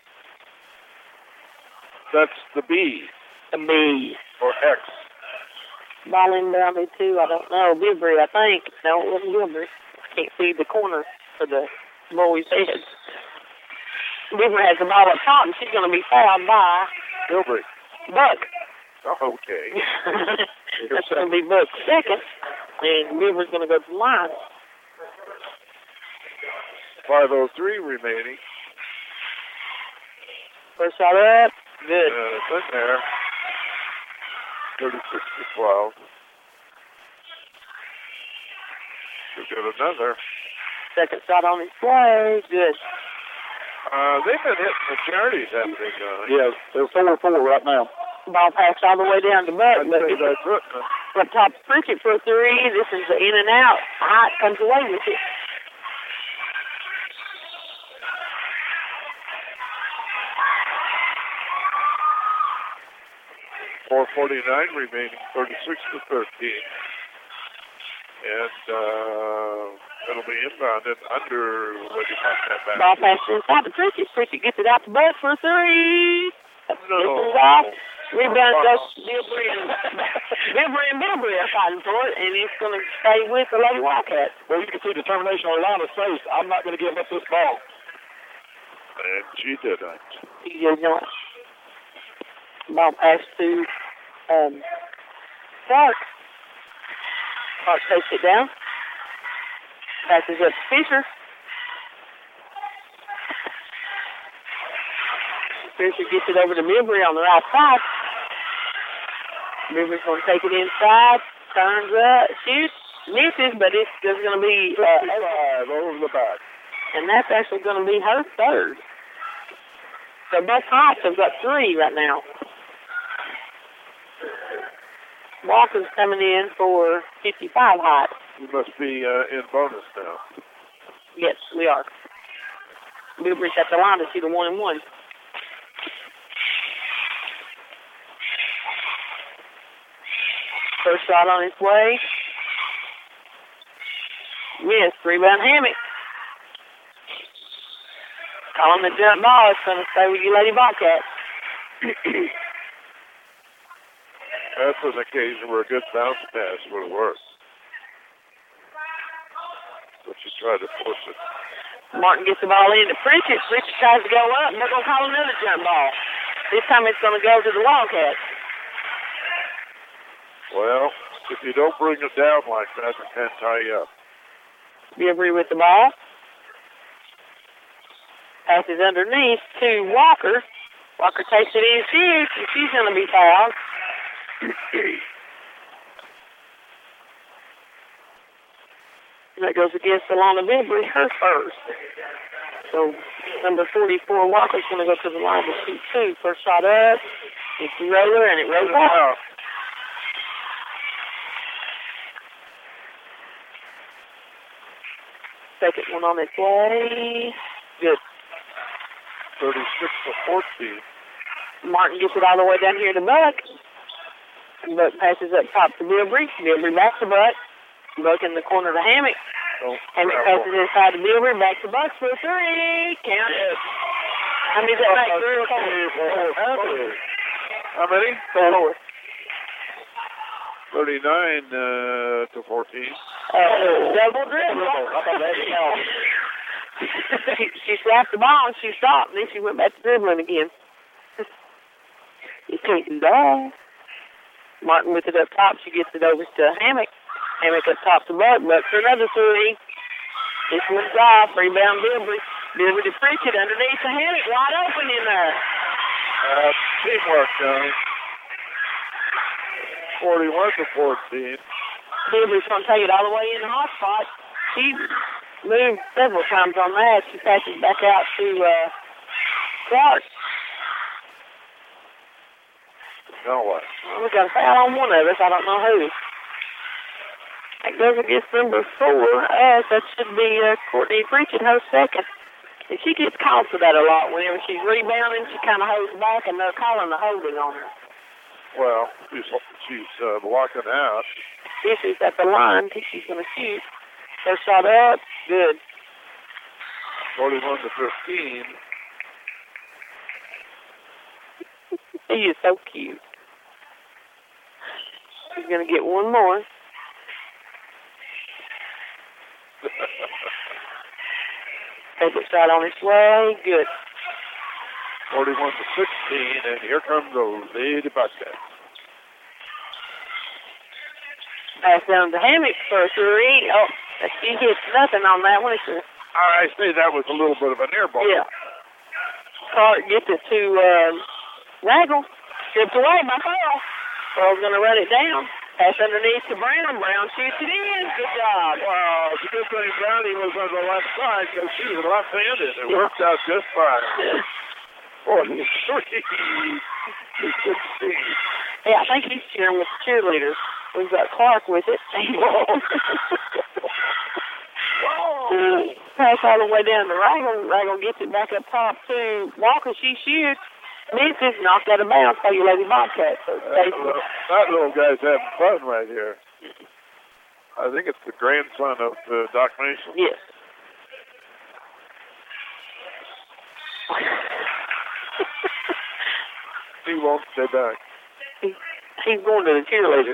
that's the B. The B. Or X. Ball inbounded to, I don't know, Bilbrey, I think. No, it wasn't Bilbrey. Can't see the corner for the boys' heads. Bilbrey has the ball up top, and she's going to be fouled by Bilbrey. Buck. Oh, okay. That's going to be Buck's second, and Bilbrey's going to go to the line. five oh three remaining. First shot up. Good. And it's in there. thirty-six to twelve. We'll get another. Second shot on his play. Good. Uh, they've been hitting the charities, haven't they, guys? Yeah, they're four four right now. Ball passed all the way down to Buck. But that's it. Up top, Pritchett for three. This is the in and out. Hot comes away with it. four forty-nine remaining, thirty-six to thirteen. And uh, it'll be inbounded under Lady Bobcat back. Ball passed inside to Pritchett. Pritchett gets it out to Buck for three. No. This is off. Rebound goes to Bilbrey and Bilbrey and Bilbrey are fighting for it, and it's going to stay with the Lady Wildcats. Well, you can see determination on Alana's face. I'm not going to give up this ball. And she didn't. She did not. Ball pass to um, Clark. Clark takes it down. Passes up to Fisher. Fisher gets it over to Bilbrey on the right side. Bilbrey's going to take it inside. Turns up, shoots, misses, but it's just going to be uh, five over the back. And that's actually going to be her third. So both Hops have got three right now. Walker's coming in for fifty-five height. We must be uh, in bonus now. Yes, we are. Bilbrey's at the line to see the one and one. First shot on its way. Missed. Rebound Hammock. Calling the jump ball. It's going to stay with you, Lady Bobcats. That's an occasion where a good bounce pass would have worked. But you tried to force it. Martin gets the ball in to Pritchett. Pritchett tries to go up, and they're going to call another jump ball. This time it's going to go to the Wildcats. Well, if you don't bring it down like that, they can't tie you up. Bilbrey with the ball. Passes underneath to Walker. Walker takes it in, shoots, and she's going to be fouled. That goes against Alana Bilbrey, her first. So number forty-four, Walker's going to go to the line to shoot two. First shot up. It's the roller, and it rolls out. Second one on its way. Good. thirty-six to fourteen. Martin gets it all the way down here to Buck. Buck passes up top to Bilbrey. Bilbrey back to Buck. Buck in the corner to Hammock. Oh, Hammock passes inside to Bilbrey. Back to Buck for three. Count it. How many does that make? Three or four? How many? Four. thirty-nine uh, to fourteen. Uh, double dribble. she, she slapped the ball and she stopped, and then she went back to dribbling again. You can't do that. Martin with it up top. She gets it over to Hammock. Hammock up top to Buck. Buck for another three. This one's off. Rebound Bilbrey. Bilbrey to Pritchett underneath the Hammock. Wide open in there. Uh, teamwork, Johnny. forty-one to fourteen. Bilbrey's going to take it all the way in the hot spot. She moved several times on that. She passes back out to uh, Clark. Now what? Well, we got a foul on one of us. I don't know who. That goes against number four. Uh, that should be uh, Courtney Pritchett, her second. And she gets called for that a lot. Whenever she's rebounding, she kind of holds back, and they're calling the holding on her. Well, she's, she's uh, blocking out. This is at the line. I think she's going to shoot. First shot up. Good. forty-one to fifteen. He is so cute. She's going to get one more. Take it shot on its way. Good. forty-one to sixteen, and here comes the Lady Bobcats. Pass down to Hammock for a three. Oh, she hits nothing on that one. It's a, I say that was a little bit of an air ball. yeah. Clark gets it to uh, Raggle. Stripped away by foul. Pearl's going to run it down. Pass underneath to Brown. Brown shoots it in. Good job. Wow, it's a good thing Brownie was on the left side because she was left-handed. It worked out just fine. forty-three to sixteen. Yeah, I think he's cheering with the cheerleaders. We've got Clark with it. Pass all the way down to Raggle. Raggle gets it back up top to Walker. She shoots. Misses. Knocked out of bounds by your Lady Bobcats. So that, little, that little guy's having fun right here. I think it's the grandson of uh, Doc Mason. Yes. He won't stay back. He, he's going to the cheerleaders.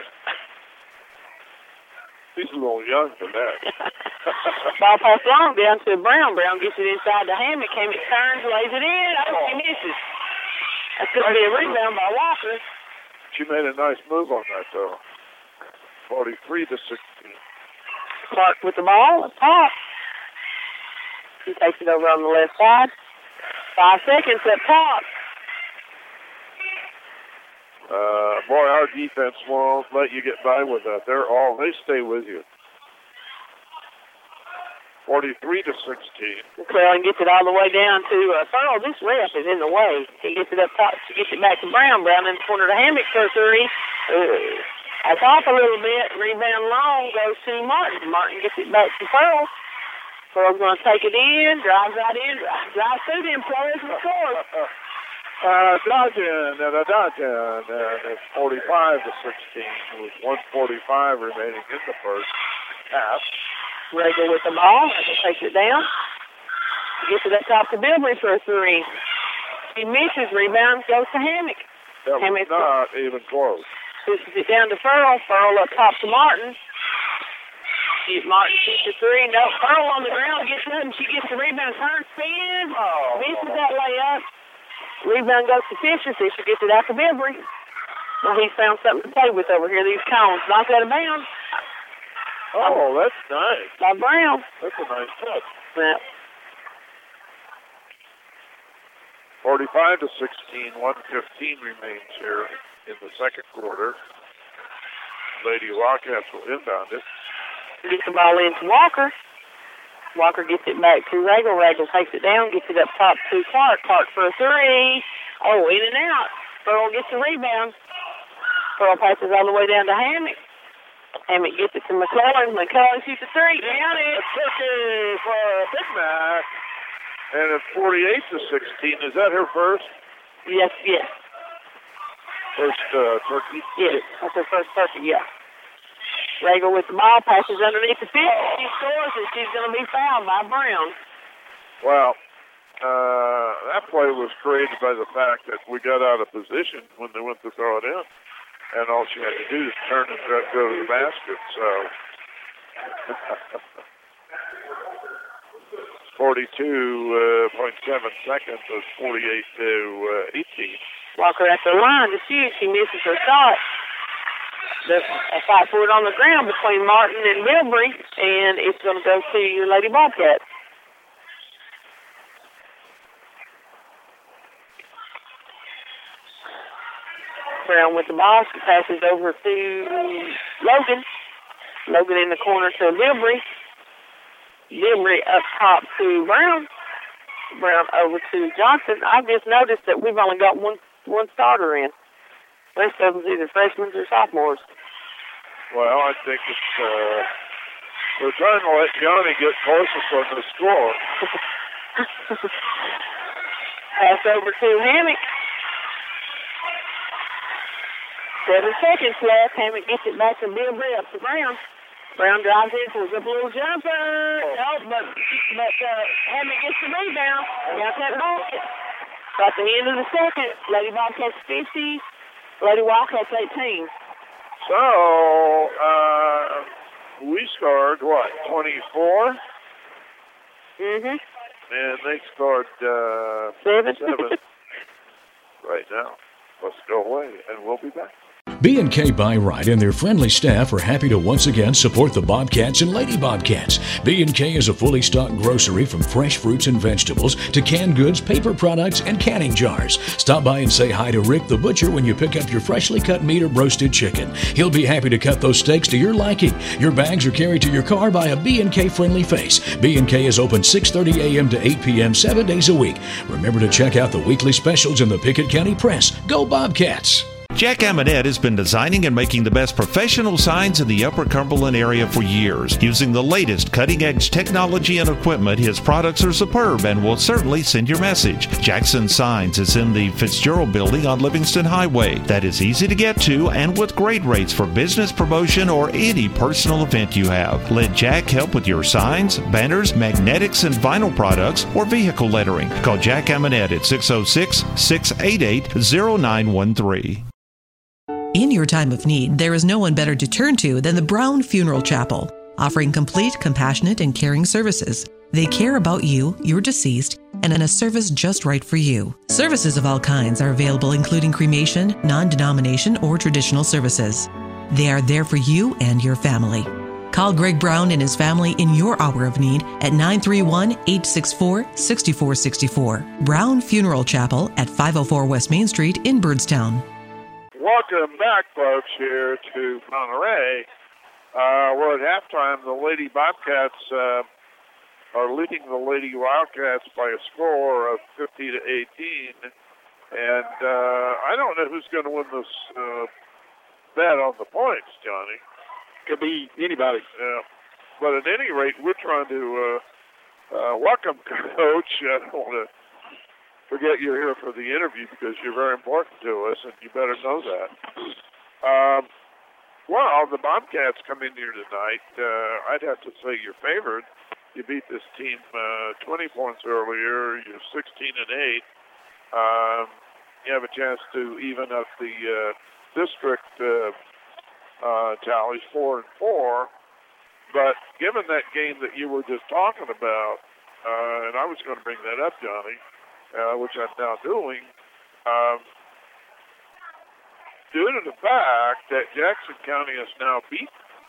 He's a little young for that. Ball pass long down to Brown. Brown gets it inside the Hammock. Hammock turns, lays it in. Oh, she misses. That's going to be a rebound by Walker. She made a nice move on that, though. forty-three to sixteen. Clark with the ball up top. He takes it over on the left side. Five seconds up top. Uh, boy, our defense won't let you get by with that. They're all, they stay with you. forty-three to sixteen. McClellan gets it all the way down to uh, Pearl. This ref is in the way. He gets it up top. She gets it back to Brown. Brown in the corner to Hammock for three. Uh, That's off a little bit. Rebound long goes to Martin. Martin gets it back to Pearl. Pearl's going to take it in, drives right in, drives through them players and scores. Uh, Dodgen, uh, Dodgen, uh, it's forty-five to sixteen with one forty-five remaining in the first half. Regal with the ball. Regal takes it down. Gets it up top to Bilbrey for a three. He misses. Rebound goes to Hammock. That was Hammock not even close. Pushes it down to Pearl. Pearl up top to Martin. Martin shoots the three. No, Pearl on the ground gets it, and she gets the rebound. Turns, spins, oh, misses that layup. Rebound goes to Fisher. Fisher gets it out to Bilbrey. Well, he's found something to play with over here. These cones knocked out of bounds. Oh, that's nice. By Brown. That's a nice touch. Yeah. forty-five to sixteen, one fifteen remains here in the second quarter. Lady Wildcats will inbound it. Gets the ball in to Walker. Walker gets it back to Regal. Regal takes it down, gets it up top to Clark. Clark for a three. Oh, in and out. Pearl gets the rebound. Pearl passes all the way down to Hammock. Hammock gets it to McClellan. McClellan shoots a three. Down it. A turkey for Big Mac. And it's forty-eight to sixteen. Is that her first? Yes, yes. First uh, turkey? Yes, that's her first turkey, yeah. Regal with the ball, passes underneath the field. She scores, and she's going to be fouled by Brown. Well, uh, that play was created by the fact that we got out of position when they went to throw it in. And all she had to do is turn and try to go to the basket. So, forty-two point seven seconds was forty-eight to eighteen. Walker at the line to shoot. She misses her shot. There's a fight for it on the ground between Martin and Bilbrey, and it's going to go to your Lady Bobcats. Brown with the ball. She passes over to Logan. Logan in the corner to Bilbrey. Bilbrey up top to Brown. Brown over to Johnson. I've just noticed that we've only got one one starter in. The rest of them's either freshmen or sophomores. Well, I think it's, uh, we're trying to let Johnny get closest on the score. Pass over to Hammock. Seven seconds left. Hammock gets it back to Bilbrey up to Brown. Brown drives in, pulls up a little jumper. No, but, but uh, Hammock gets the rebound. Got that ball. At the end of the second, Lady Bobcats fifty, Lady Wildcats eighteen. So, uh, we scored, what, twenty-four? Mm-hmm. And they scored uh, seven. seven right now. Let's go away, and we'll be back. B and K Byright and their friendly staff are happy to once again support the Bobcats and Lady Bobcats. B and K is a fully stocked grocery from fresh fruits and vegetables to canned goods, paper products, and canning jars. Stop by and say hi to Rick the Butcher when you pick up your freshly cut meat or roasted chicken. He'll be happy to cut those steaks to your liking. Your bags are carried to your car by a B and K friendly face. B and K is open six thirty a.m. to eight p.m. seven days a week. Remember to check out the weekly specials in the Pickett County Press. Go Bobcats! Jack Amonette has been designing and making the best professional signs in the Upper Cumberland area for years. Using the latest cutting-edge technology and equipment, his products are superb and will certainly send your message. Jackson Signs is in the Fitzgerald Building on Livingston Highway. That is easy to get to and with great rates for business promotion or any personal event you have. Let Jack help with your signs, banners, magnetics, and vinyl products or vehicle lettering. Call Jack Amonette at six oh six, six eight eight, oh nine one three. In your time of need, there is no one better to turn to than the Brown Funeral Chapel, offering complete, compassionate, and caring services. They care about you, your deceased, and in a service just right for you. Services of all kinds are available, including cremation, non-denomination, or traditional services. They are there for you and your family. Call Greg Brown and his family in your hour of need at nine three one, eight six four, six four six four. Brown Funeral Chapel at five oh four West Main Street in Birdstown. Welcome back, folks, here to Monterey. Uh, we're at halftime. The Lady Bobcats uh, are leading the Lady Wildcats by a score of fifty to eighteen. And uh, I don't know who's going to win this uh, bet on the points, Johnny. Could be anybody. Yeah. But at any rate, we're trying to uh, uh, welcome Coach. I don't want to forget you're here for the interview because you're very important to us, and you better know that. Um, well, the Bobcats come in here tonight. Uh, I'd have to say you're favored. You beat this team uh, twenty points earlier. You're sixteen and eight. Um, you have a chance to even up the uh, district uh, uh, tallies, four and four. But given that game that you were just talking about, uh, and I was going to bring that up, Johnny, uh, which I'm now doing, um, due to the fact that Jackson County has now beaten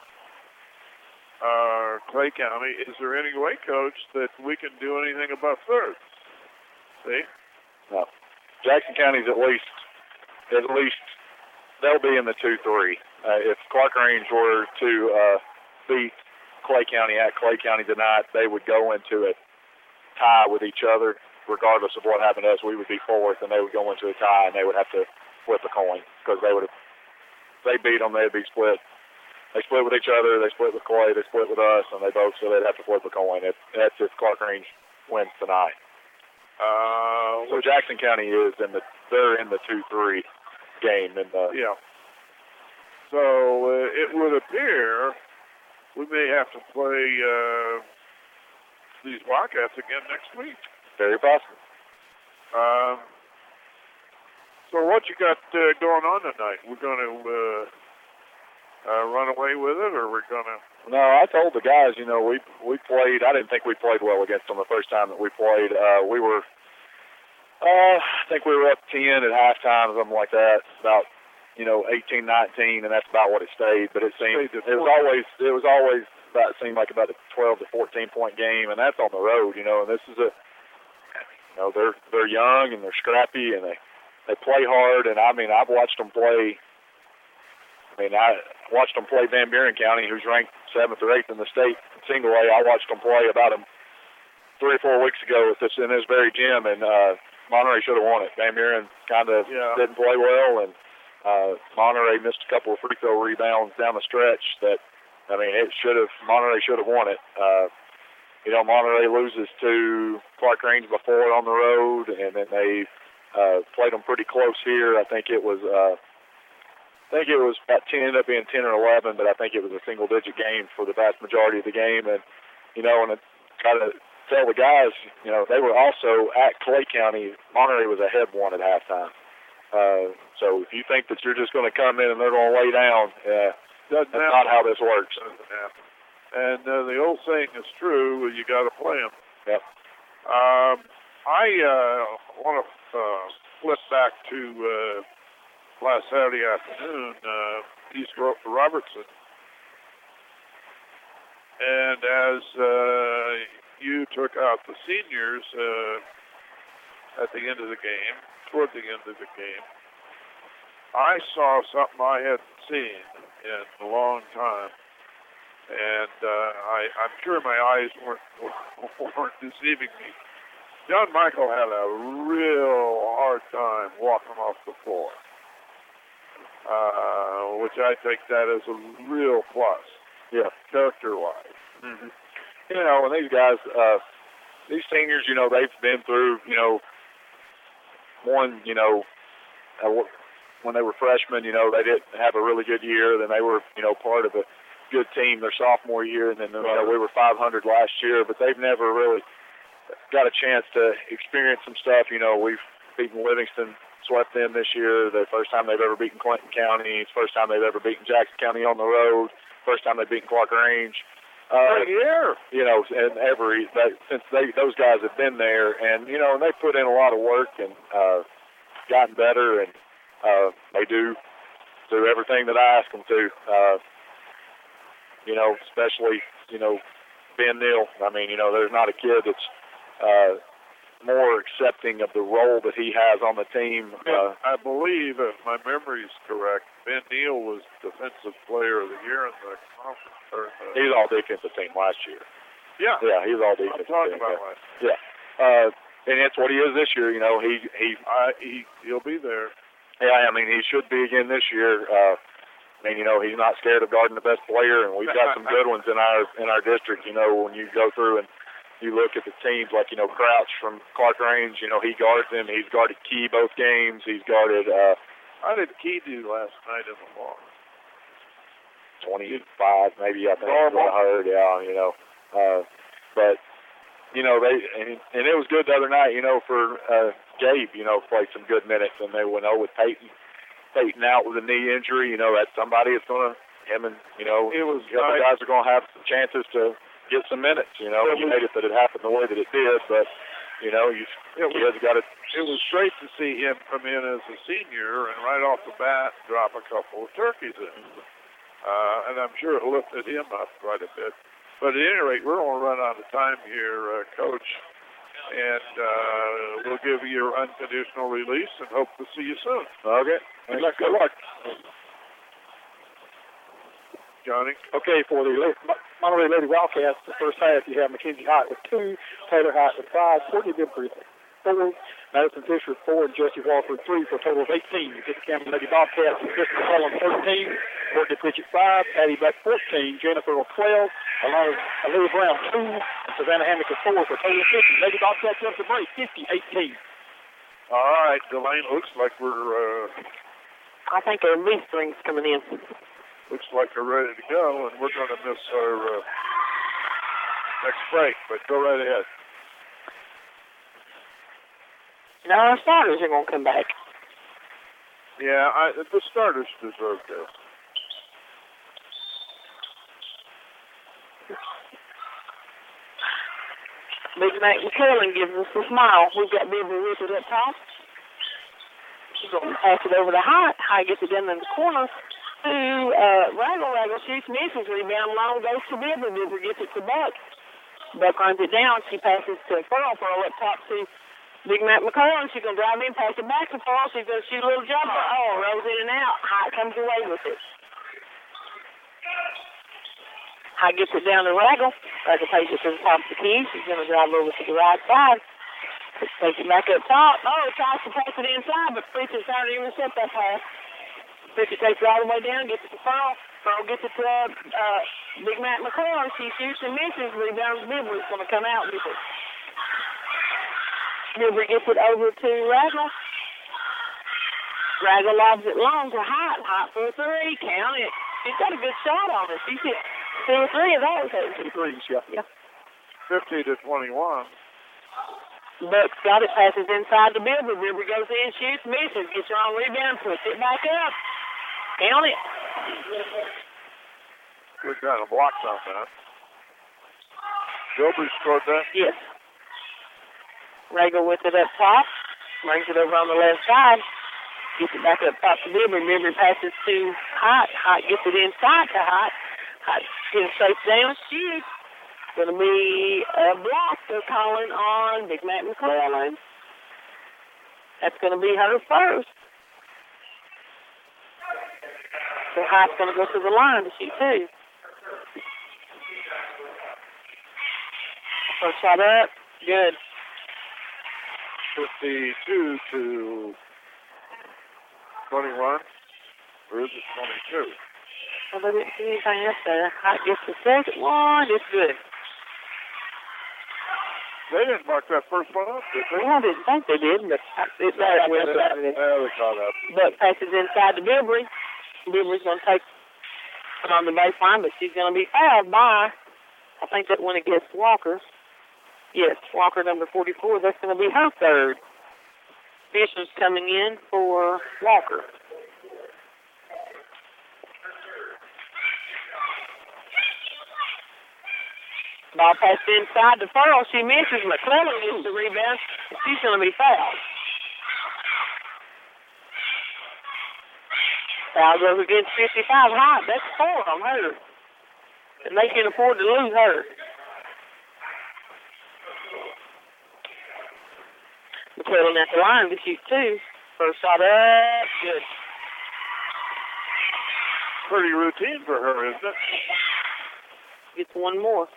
uh, Clay County, is there any way, Coach, that we can do anything about third? See? No. Jackson County's at least, at least, they'll be in the two three. Uh, if Clark Range were to uh, beat Clay County at Clay County tonight, they would go into a tie with each other. Regardless of what happened to us, we would be fourth, and they would go into a tie, and they would have to flip a coin because they would have. They beat them, they'd be split. They split with each other. They split with Clay. They split with us, and they both so they'd have to flip a coin. If, that's if Clark Range wins tonight. Uh, so Jackson County is in the they're in the two three game in the yeah. So uh, it would appear we may have to play uh, these Wildcats again next week. Very possible. Um, so what you got uh, going on tonight? We're going to uh, uh, run away with it, or we're going to? No, I told the guys, you know, we we played. I didn't think we played well against them the first time that we played. Uh, we were, uh, I think we were up ten at halftime, something like that. About, you know, eighteen, nineteen, and that's about what it stayed. But it seemed it was always it was always about it seemed like about a twelve to fourteen point game, and that's on the road, you know. And this is a, you know, they're they're young and they're scrappy and they they play hard. And I mean, I've watched them play. I mean, I watched them play Van Buren County, who's ranked seventh or eighth in the state single A. I watched them play about a, three or four weeks ago at this in this very gym, and uh, Monterey should have won it. Van Buren kind of yeah. didn't play well, and uh, Monterey missed a couple of free throw rebounds down the stretch. That I mean, it should have Monterey should have won it. Uh, you know, Monterey loses to Clark Range before on the road, and then they uh, played them pretty close here. I think it was. Uh, I think it was about ten, ended up being ten or eleven, but I think it was a single-digit game for the vast majority of the game. And, you know, and I try to tell the guys, you know, they were also at Clay County. Monterey was ahead one at halftime. Uh, so if you think that you're just going to come in and they're going to lay down, uh, that's happen. Not how this works. Doesn't happen. And uh, the old saying is true, you got to play them. Yep. Um, I uh, want to uh, flip back to... Uh, last Saturday afternoon, uh, East Robertson. And as uh, you took out the seniors uh, at the end of the game, toward the end of the game, I saw something I hadn't seen in a long time. And uh, I, I'm sure my eyes weren't, weren't deceiving me. John Michael had a real hard time walking off the floor. Uh, which I take that as a real plus, yeah, character-wise. Mm-hmm. You know, and these guys, uh, these seniors, you know, they've been through, you know, one, you know, uh, when they were freshmen, you know, they didn't have a really good year. Then they were, you know, part of a good team their sophomore year, and then you know, we were five hundred last year. But they've never really got a chance to experience some stuff. You know, we've beaten Livingston. Swept them this year. The first time they've ever beaten Clinton County. It's the first time they've ever beaten Jackson County on the road. First time they've beaten Clark Range. Uh, yeah. You know, and every they, since they those guys have been there, and you know, and they put in a lot of work and uh, gotten better, and uh, they do do everything that I ask them to. Uh, you know, especially you know Ben Neal. I mean, you know, there's not a kid that's. Uh, more accepting of the role that he has on the team. Uh, I believe, if my memory is correct, Ben Neal was Defensive Player of the Year in the conference. Or the, he's all defensive team last year. Yeah. Yeah, he's all defensive I'm talking team, about yeah. last year. Yeah. Uh, and that's what he is this year. You know, he, he, I, he, he'll be there. Yeah, I mean, he should be again this year. Uh, I mean, you know, he's not scared of guarding the best player, and we've got some good ones in our in our district. You know, when you go through and you look at the teams like, you know, Crouch from Clark Range, you know, he guards him. He's guarded Key both games. He's guarded. Uh, How did Key do last night in the ball? twenty-five, maybe, I think, is what I heard. Yeah, you know, uh, but you know, they and, and it was good the other night. You know, for uh, Gabe, you know, played some good minutes, and they went over with Peyton. Peyton out with a knee injury, you know, that's somebody that's going to, him and, you know, it was the other guys are going to have some chances to get some minutes, you know. You hate it that it happened the way that it did, but, you know, you, it you was, guys got to. It was great to see him come in as a senior and right off the bat drop a couple of turkeys in. Uh, and I'm sure it lifted him up quite a bit. But at any rate, we're going to run out of time here, uh, Coach. And uh, we'll give you your unconditional release and hope to see you soon. Okay. Good luck. Good luck. Johnny? Okay, for the Monterey Lady Wildcats, the first half, you have Mackenzie Hyatt with two, Taylor Hyatt with five, Courtney Bibry four, Madison Fisher four, and Jesse Walford three for a total of eighteen. You get the Cameron Lady Bobcats with Kristen Cullen thirteen, Courtney Pritchett five, Patty Beck fourteen, Jennifer Twelve, Alana Aaliyah Brown two, and Savannah Hamilton four for a total of fifty. Lady Bobcats up to break fifty eighteen. All right, Delane, looks like we're... Uh, I think our leaf string's coming in. Looks like we're ready to go, and we're going to miss our uh, next break, but go right ahead. Now our starters are going to come back. Yeah, I, the starters deserve this. Big Mac McCullen gives us a smile. We've got Bibby Rippert up top. She's going to pass it over to Hyatt. Hyatt gets it down in the corner to uh, Raggle. Raggle shoots, misses, rebound long, goes to Bibby. Bibby gets it to Buck. Buck runs it down. She passes to Pearl. Pearl up top to Big Mac McCullen. She's going to drive in, pass it back to Pearl. She's going to shoot a little jumper. Oh, rolls in and out. Hyatt comes away with it. Hyatt gets it down to Raggle. Raggle takes it to the top of the key. She's going to drive over to the right side. Takes it back up top. Oh, tries to pass it inside, but Pritchett started to intercept that pass. Pritchett takes it all the way down, gets it to Pearl. Pearl gets it to uh, uh, Big Mac McCullen. She shoots and misses. Rebounds Bibby. It's going to come out with it. Bibby gets it over to Raggle. Raggle lobs it long to Hyatt. Hyatt for a three. Count it. She's got a good shot on her. She's hit two or three of those. Two threes, yeah. Yeah. fifty to twenty-one. Buck's got it, passes inside to Bibby. Bibby goes in, shoots, misses, gets her on rebound, puts it back up. Count it. Good kind of blocks on that. Gilbert scored that? Yes. Raggle with it up top. Brings it over on the left side. Gets it back up top to Bibby. Bibby passes to Hyatt. Hyatt gets it inside to Hyatt. Hyatt gets straight down, shoots. Going to be a block they're calling on Big Mac McCullen. That's going to be her first. So Hyatt's going to go to the line to shoot two. First shot up. Good. fifty-two to twenty-one. Or is it twenty-two? Well, they didn't see anything else there. Hyatt gets the second one. It's good. They didn't mark that first one up, did they? Well, I didn't think they did, but it's that way. Yeah, they caught up. Buck passes inside to Bibby. Bibby's going to take it on the baseline, but she's going to be fouled by, I think that one against Walker. Yes, Walker, number forty-four. That's going to be her third. Fisher's coming in for Walker. Ball passed inside to Pearl. She misses. McClellan gets the rebound. She's going to be fouled. Foul goes against fifty-five high. That's four on her. And they can afford to lose her. McClellan at the line to shoot two. First shot up. Good. Pretty routine for her, isn't it? Gets one more.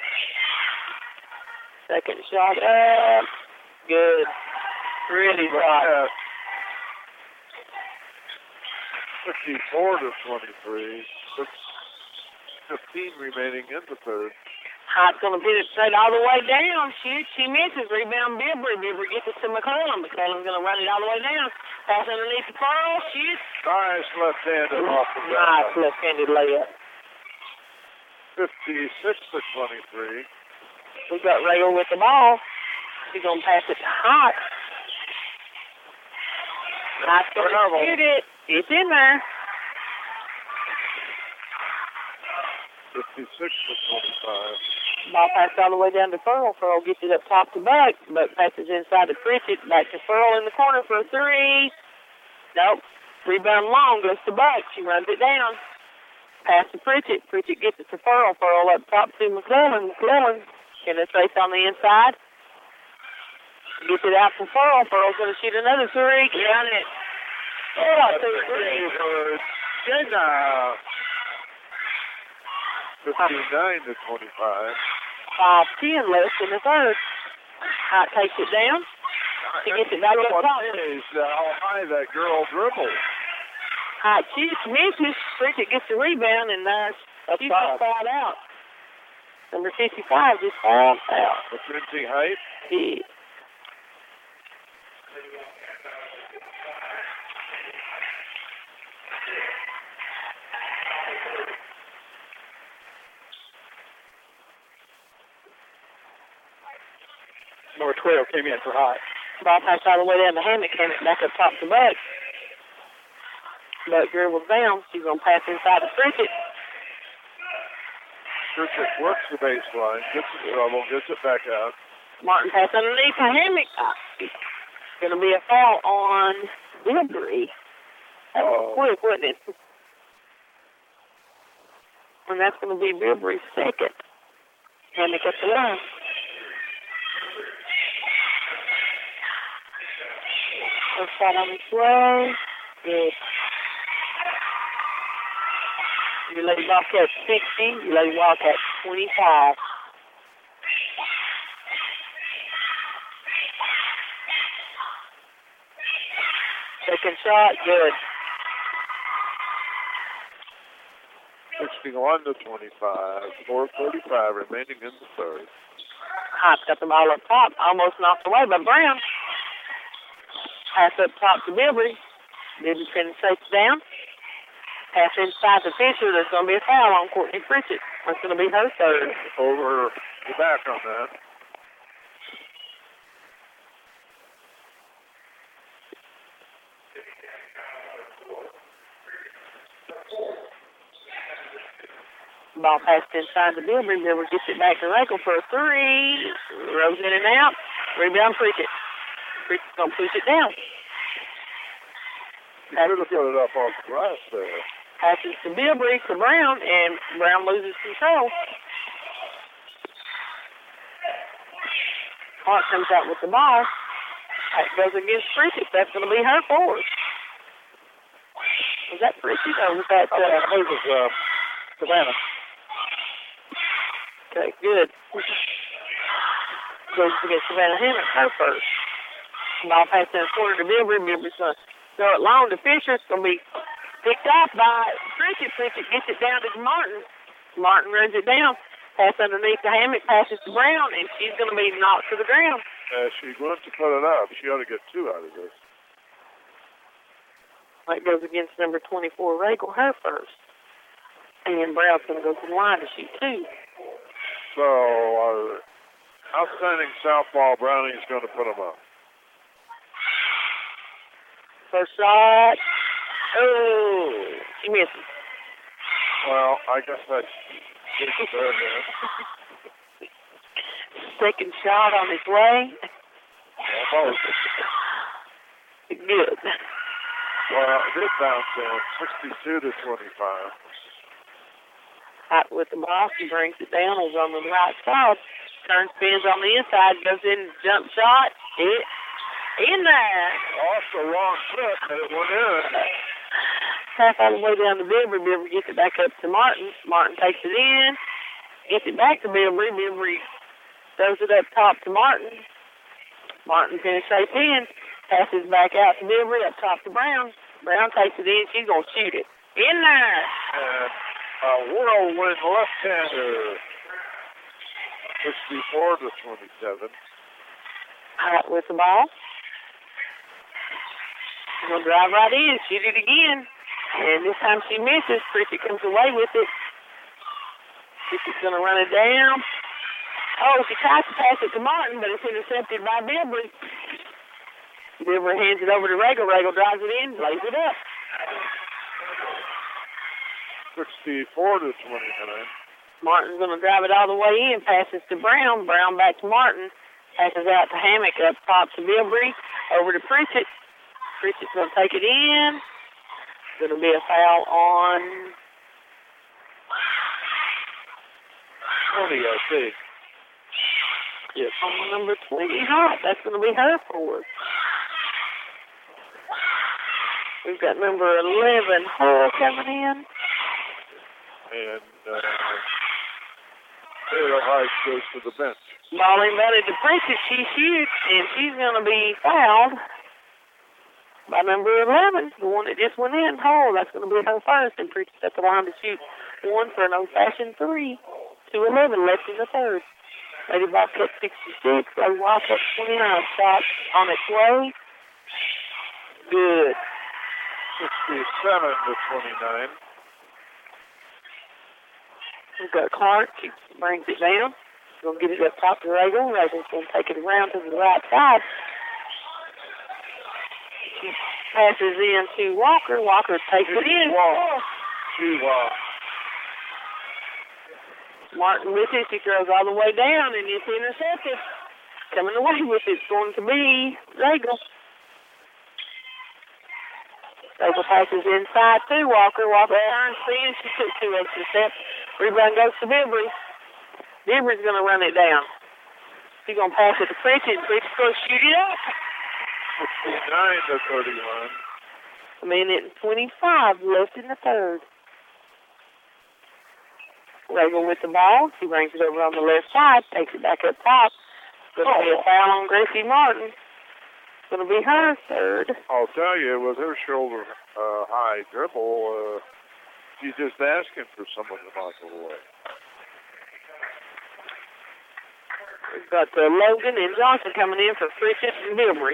Second shot up. Good. Really hot. fifty-four to twenty-three. fifteen remaining in the third. Hight's going to put it straight all the way down. Shoots. She misses. Rebound Bibber. Bibber gets it to McClellan. McClellan's going to run it all the way down. Pass underneath the pearl. Shoots. Nice left-handed off the back. Nice left-handed layup. fifty-six to twenty-three. We got Regal with the ball. She's going to pass it to Hot. Hot's going to shoot it. It's in there. fifty-six to twenty-five. Ball passed all the way down to Furl. Furl gets it up top to Buck. Buck passes inside to Pritchett. Back to Furl in the corner for a three. Nope. Rebound long goes to Buck. She runs it down. Pass to Pritchett. Pritchett gets it to Furl. Furl up top to McClellan. McClellan in his face on the inside. Gets it out to Furl. Furl's going to shoot another three. Count it. Oh, two three. Good now. fifty-nine to twenty-five. five ten left in the third. Hot takes it down. She gets it back up top. Is how high that girl dribbled. Hot shoots, misses. Pritchett gets the rebound, and uh, she just fouled out. Number fifty-five just fouled out. Mackenzie Height. Yeah. Number twelve came in for High. Ball passed all the way down to Hammock. Hammock back up top to Buck. Buck dribbles down. She's going to pass inside to Pritchett. Pritchett works the baseline, gets in trouble, gets it back out. Martin pass underneath to Hammock. It's going to be a foul on Bibry. That was quick, wasn't it? And that's going to be Bibry's second. Hammock at the line. First shot on its way. Good. You Lady Wildcats sixty. You Lady Wildcats twenty-five. Second shot, good. sixty-one to twenty-five. four thirty-five remaining in the third. Hot's got the ball up top, almost knocked away by Brown. Pass up top to Bibry. Bibry penetrates down. Pass inside to Fisher. There's going to be a foul on Courtney Pritchett. That's going to be her third. Over the back on that. Ball passed inside to Bibry. Bibry gets it back to Rakel for a three. Rose in and out. Rebound Pritchett. Pritchett's going to push it down. He could have put it up off the glass there. Passes to Bibry to Brown, and Brown loses control. Hart comes out with the ball. That goes against Pritchett. That's going to be her fourth. Was that Pritchett or was that... Uh, I believe it was uh, Savannah. Okay, good. Goes against Savannah Hammock, her first. Ball passed in the corner to Bibry. Bibry's going to throw it long to Fisher. It's going to be picked off by Pritchett. Pritchett gets it down to Martin. Martin runs it down. Pass underneath the Hammock, passes to Brown, and she's going to be knocked to the ground. Uh, she wants to put it up. She ought to get two out of this. That goes against number twenty-four, Rakel, her first. And Brown's going to go to the line to shoot two. So, our outstanding southpaw Brownie is going to put them up. First shot. Oh, she misses. Well, I guess that's good there. Second shot on its way. Almost. Good. Well, it did bounce in, sixty-two to twenty-five. Hot with the ball, she brings it down, is on the right side. Turns, spins on the inside, goes in, jump shot. It in there. Off the wrong foot, but it went in. Pass all the way down to Bibry. Bibry gets it back up to Martin. Martin takes it in, gets it back to Bibry. Bibry throws it up top to Martin. Martin penetrates in, passes back out to Bibry, up top to Brown. Brown takes it in. She's going to shoot it. In there. And a whirlwind left-hander. sixty-four to twenty-seven. Hot with the ball. She's going to drive right in, shoot it again. And this time she misses. Pritchett comes away with it. Pritchett's going to run it down. Oh, she tries to pass it to Martin, but it's intercepted by Bilbrey. Bilbrey hands it over to Regal. Regal drives it in, lays it up. sixty-four to twenty-nine. Martin's going to drive it all the way in, passes to Brown. Brown back to Martin. Passes out to Hammock, up top to Bilbrey. Over to Pritchett. Pritchett's going to take it in. Going to be a foul on twenty, I think. Yes. On number twenty, Hot. That's going to be her forward. We've got number eleven, Hull, coming in. And uh, Taylor Heights goes to the bench. Ball inbounded to Pritchett. She shoots, and she's going to be fouled by number eleven, the one that just went in. Hull, that's going to be her first, and Pritchett's at the line to shoot one for an old-fashioned three. two eleven left in the third. Lady Bobcat sixty-six, Lady Wildcat twenty-nine. Shot on its way. Good. sixty-seven to twenty-nine. We've got Clark. She brings it down. She's going to get it up top to Regal. Regal's going to take it around to the right side. She passes in to Walker. Walker takes it in. Walk. She walks. Martin with it. She throws all the way down, and it's intercepted. Coming away with it. It's going to be Regal. Regal passes inside to Walker. Walker turns in. She took two extra steps. Rebound goes to Bilbrey. Bilbrey's going to run it down. She's going to pass it to Pritchett. Pritchett's going to shoot it up. sixty-nine to thirty-one. A minute and twenty-five left in the third. Regal with the ball. She brings it over on the left side. Takes it back up top. Going to be a foul on Gracie Martin. It's going to be her third. I'll tell you, with her shoulder uh, high dribble, uh, she's just asking for someone to knock it away. We've got uh, Logan and Johnson coming in for Pritchett and Bilbrey.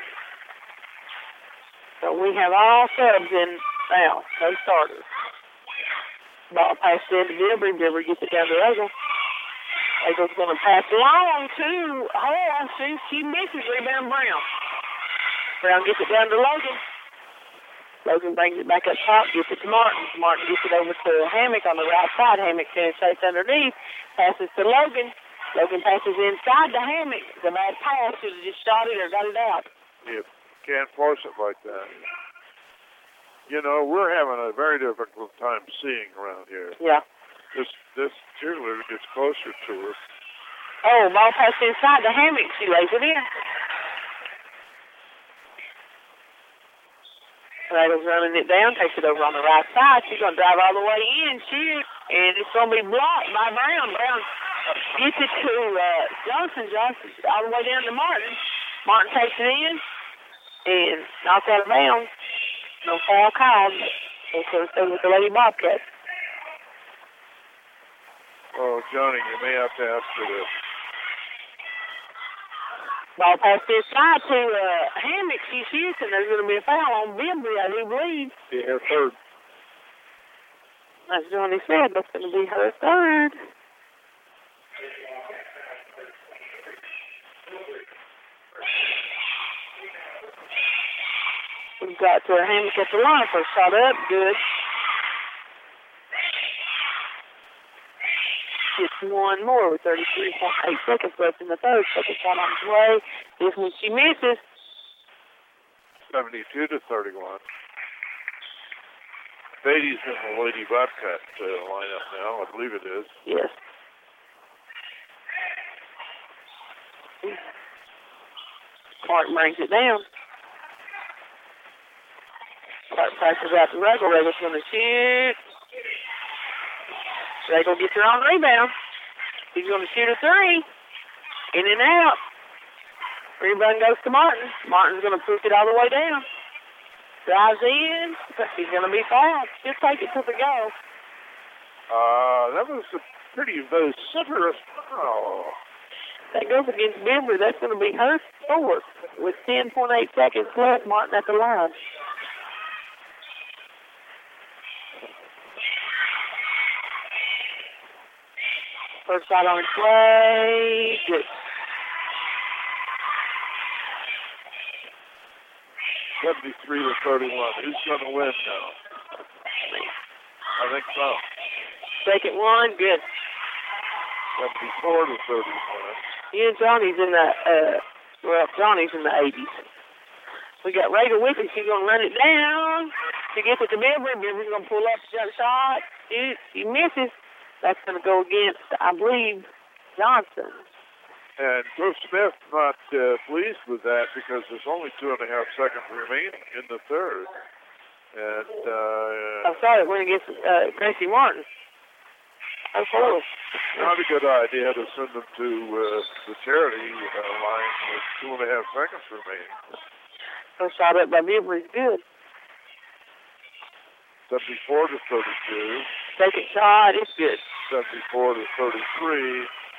So we have all subs in now, no starters. Ball passed in to Bilbrey. Bilbrey gets it down to Regal. Regal's going to pass long to Hull. She, she misses. Rebound Brown. Brown gets it down to Logan. Logan brings it back up top, gets it to Martin. Martin gets it over to Hammock on the right side. Hammock penetrates underneath, passes to Logan. Logan passes inside to Hammock. It's a bad pass. Should have just shot it or got it out. You can't force it like that. You know, we're having a very difficult time seeing around here. Yeah. This this cheerleader gets closer to her. Oh, ball passed inside to Hammock. She lays it in. Regal's running it down, takes it over on the right side. She's going to drive all the way in, shoot, and it's going to be blocked by Brown. Brown gets it to uh, Johnson. Johnson all the way down to Martin. Martin takes it in and knocks out of bounds. No foul called. So it's stay with the Lady Bobcats. Oh, Johnny, you may have to ask for this. Ball passed inside to uh, Hammock. She shoots, and there's going to be a foul on Bilbrey, I do believe. Yeah, her third. As Johnny said, that's going to be her third. We've got uh, Hammock at the line. First shot up, good. Just one more with thirty-three point eight seconds left in the third. Second shot on its way. This one she misses. seventy-two to thirty-one. Beatty's in the Lady Bobcat uh, lineup now, I believe it is. Yes. Clark brings it down. Clark passes out to Regal. Regal's going to shoot. Regal gets her on rebound. He's going to shoot a three. In and out. Rebound goes to Martin. Martin's going to push it all the way down. Drives in. He's going to be fouled. Just take it to the goal. Uh, that was a pretty vociferous foul. That goes against Bembry. That's going to be her fourth with ten point eight seconds left. Martin at the line. First shot on its way. Good. seventy-three to thirty-one. Who's going to win now? I think so. Second one, good. seventy-four to thirty-one. Yeah, Johnny's in the, uh, well, Johnny's in the eighties. We got Raider with it. She's going to run it down. She gets it to Bembry. Bembry's going to pull up the jump shot. He, he misses. That's going to go against, I believe, Johnson. And Coach Smith not uh, pleased with that because there's only two and a half seconds remaining in the third. And uh, I'm sorry, it went against uh, Gracie Martin. That's horrible. Not a good idea to send them to uh, the charity uh, line with two and a half seconds remaining. First shot up by Bembry is good. seventy-four to thirty-two. Second shot is good. seventy-four to thirty-three.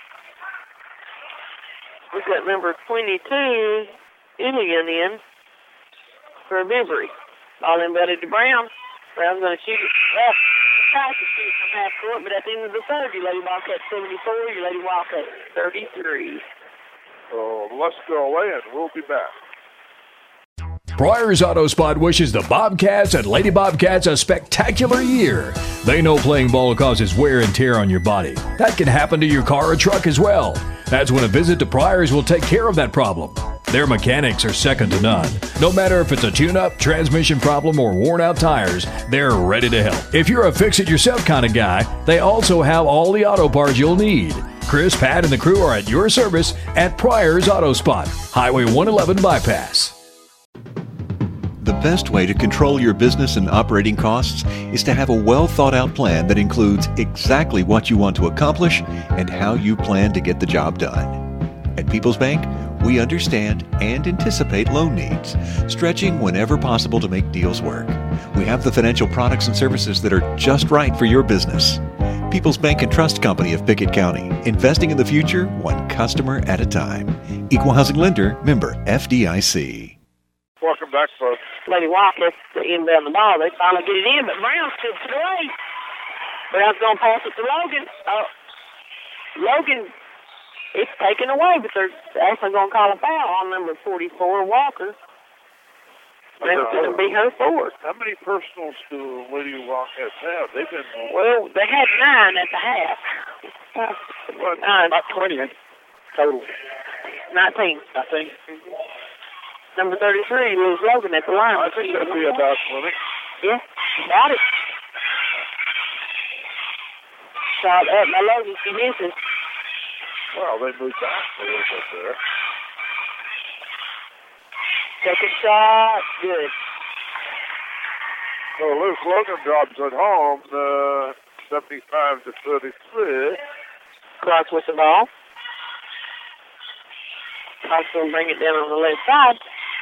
We got number twenty-two, Ilian in for Bembry. Ball inbounded to Brown. Brown's going to shoot it left. Tries to shoot from half court, but at the end of the third, your Lady Wildcat seventy-four, your Lady Wildcat thirty-three. So let's go away, and we'll be back. Pryor's Auto Spot wishes the Bobcats and Lady Bobcats a spectacular year. They know playing ball causes wear and tear on your body. That can happen to your car or truck as well. That's when a visit to Pryor's will take care of that problem. Their mechanics are second to none. No matter if it's a tune-up, transmission problem, or worn-out tires, they're ready to help. If you're a fix-it-yourself kind of guy, they also have all the auto parts you'll need. Chris, Pat, and the crew are at your service at Pryor's Auto Spot, Highway one eleven Bypass. The best way to control your business and operating costs is to have a well-thought-out plan that includes exactly what you want to accomplish and how you plan to get the job done. At People's Bank, we understand and anticipate loan needs, stretching whenever possible to make deals work. We have the financial products and services that are just right for your business. People's Bank and Trust Company of Pickett County, investing in the future one customer at a time. Equal Housing Lender, member F D I C. Welcome back, folks. Lady Wildcats to inbound the ball. They finally get it in, but Brown stood to the way. Brown's going to pass it to Logan. Oh, Logan, it's taken away, but they're actually going to call a foul on number forty-four, Walker. That's going to be her fourth. How many personals do Lady Wildcats have? They've been... Well, they had nine at the half. What? Nine. About twenty total. Nineteen. Nineteen. Mm-hmm. Number thirty-three, Liz Logan at the line. I think that'd be about twenty. Yeah, got it. Shot up by Logan. She misses. Well, they moved back a little bit there. Second shot, good. So Liz Logan drops at home, uh, seventy-five to thirty-three. Clark's with the ball. Clark's going to bring it down on the left side.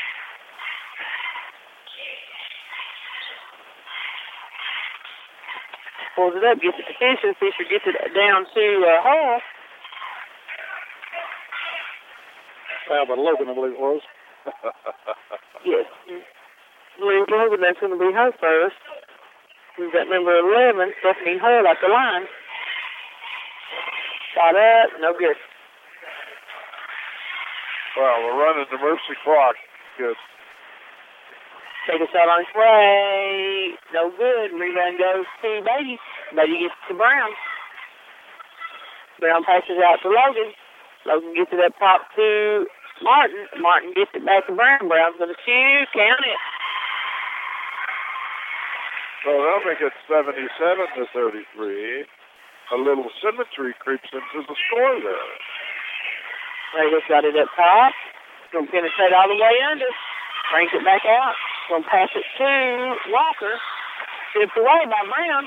Pulls it up, gets it to Fisher. Fisher gets it down to uh, Hall. Foul by Logan, I believe it was. Yes. Liz Logan, that's going to be her first. We've got number eleven, Stephanie Hull at the line. Shot up, no good. Well, we're running the mercy clock. Good. Take a shot on its way. No good. Rebound goes to Beatty. Beatty gets to Brown. Brown passes out to Logan. Logan gets it up top to Martin. Martin gets it back to Brown. Brown's going to shoot. Count it. So they'll make it seventy-seven to thirty-three. A little symmetry creeps into the score there. Raiders got it up top. Going to penetrate all the way under. Brings it back out. Going to pass it to Walker. Tipped away by Brown.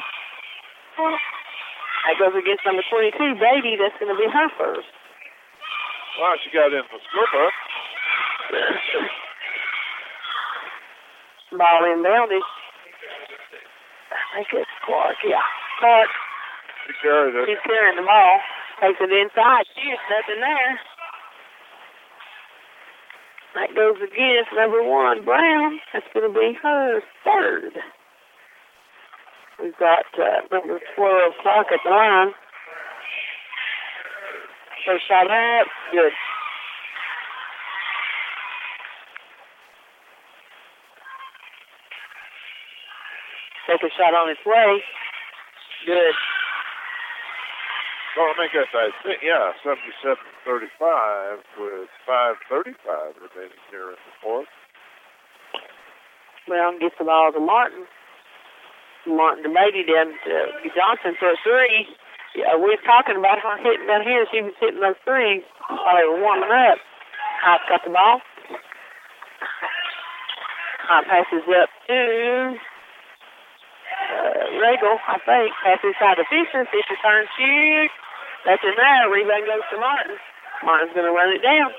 That goes against number twenty-two, Beatty. That's going to be her first. Well, she got in the slipper. Ball inbounded. I think it's Clark, yeah. Clark. He carried it. He's carrying the ball. Takes it inside. Shoots, nothing there. That goes against number one, Brown. That's going to be her third. We've got uh, number twelve, Clark, at the line. First shot up. Good. Second shot on its way. Good. Well, I think that's, I think, yeah, seventy-seven thirty-five with five thirty-five remaining here in the fourth. Brown gets the ball to Martin. Martin to Beatty down to Johnson for a three. Yeah, we were talking about her hitting down here. She was hitting those threes while they were warming up. Hot got the ball. Hot passes up to uh, Regal, I think. Passes inside to Fisher. Fisher turns, shoot. That's in there. Rebound goes to Martin. Martin's going to run it down.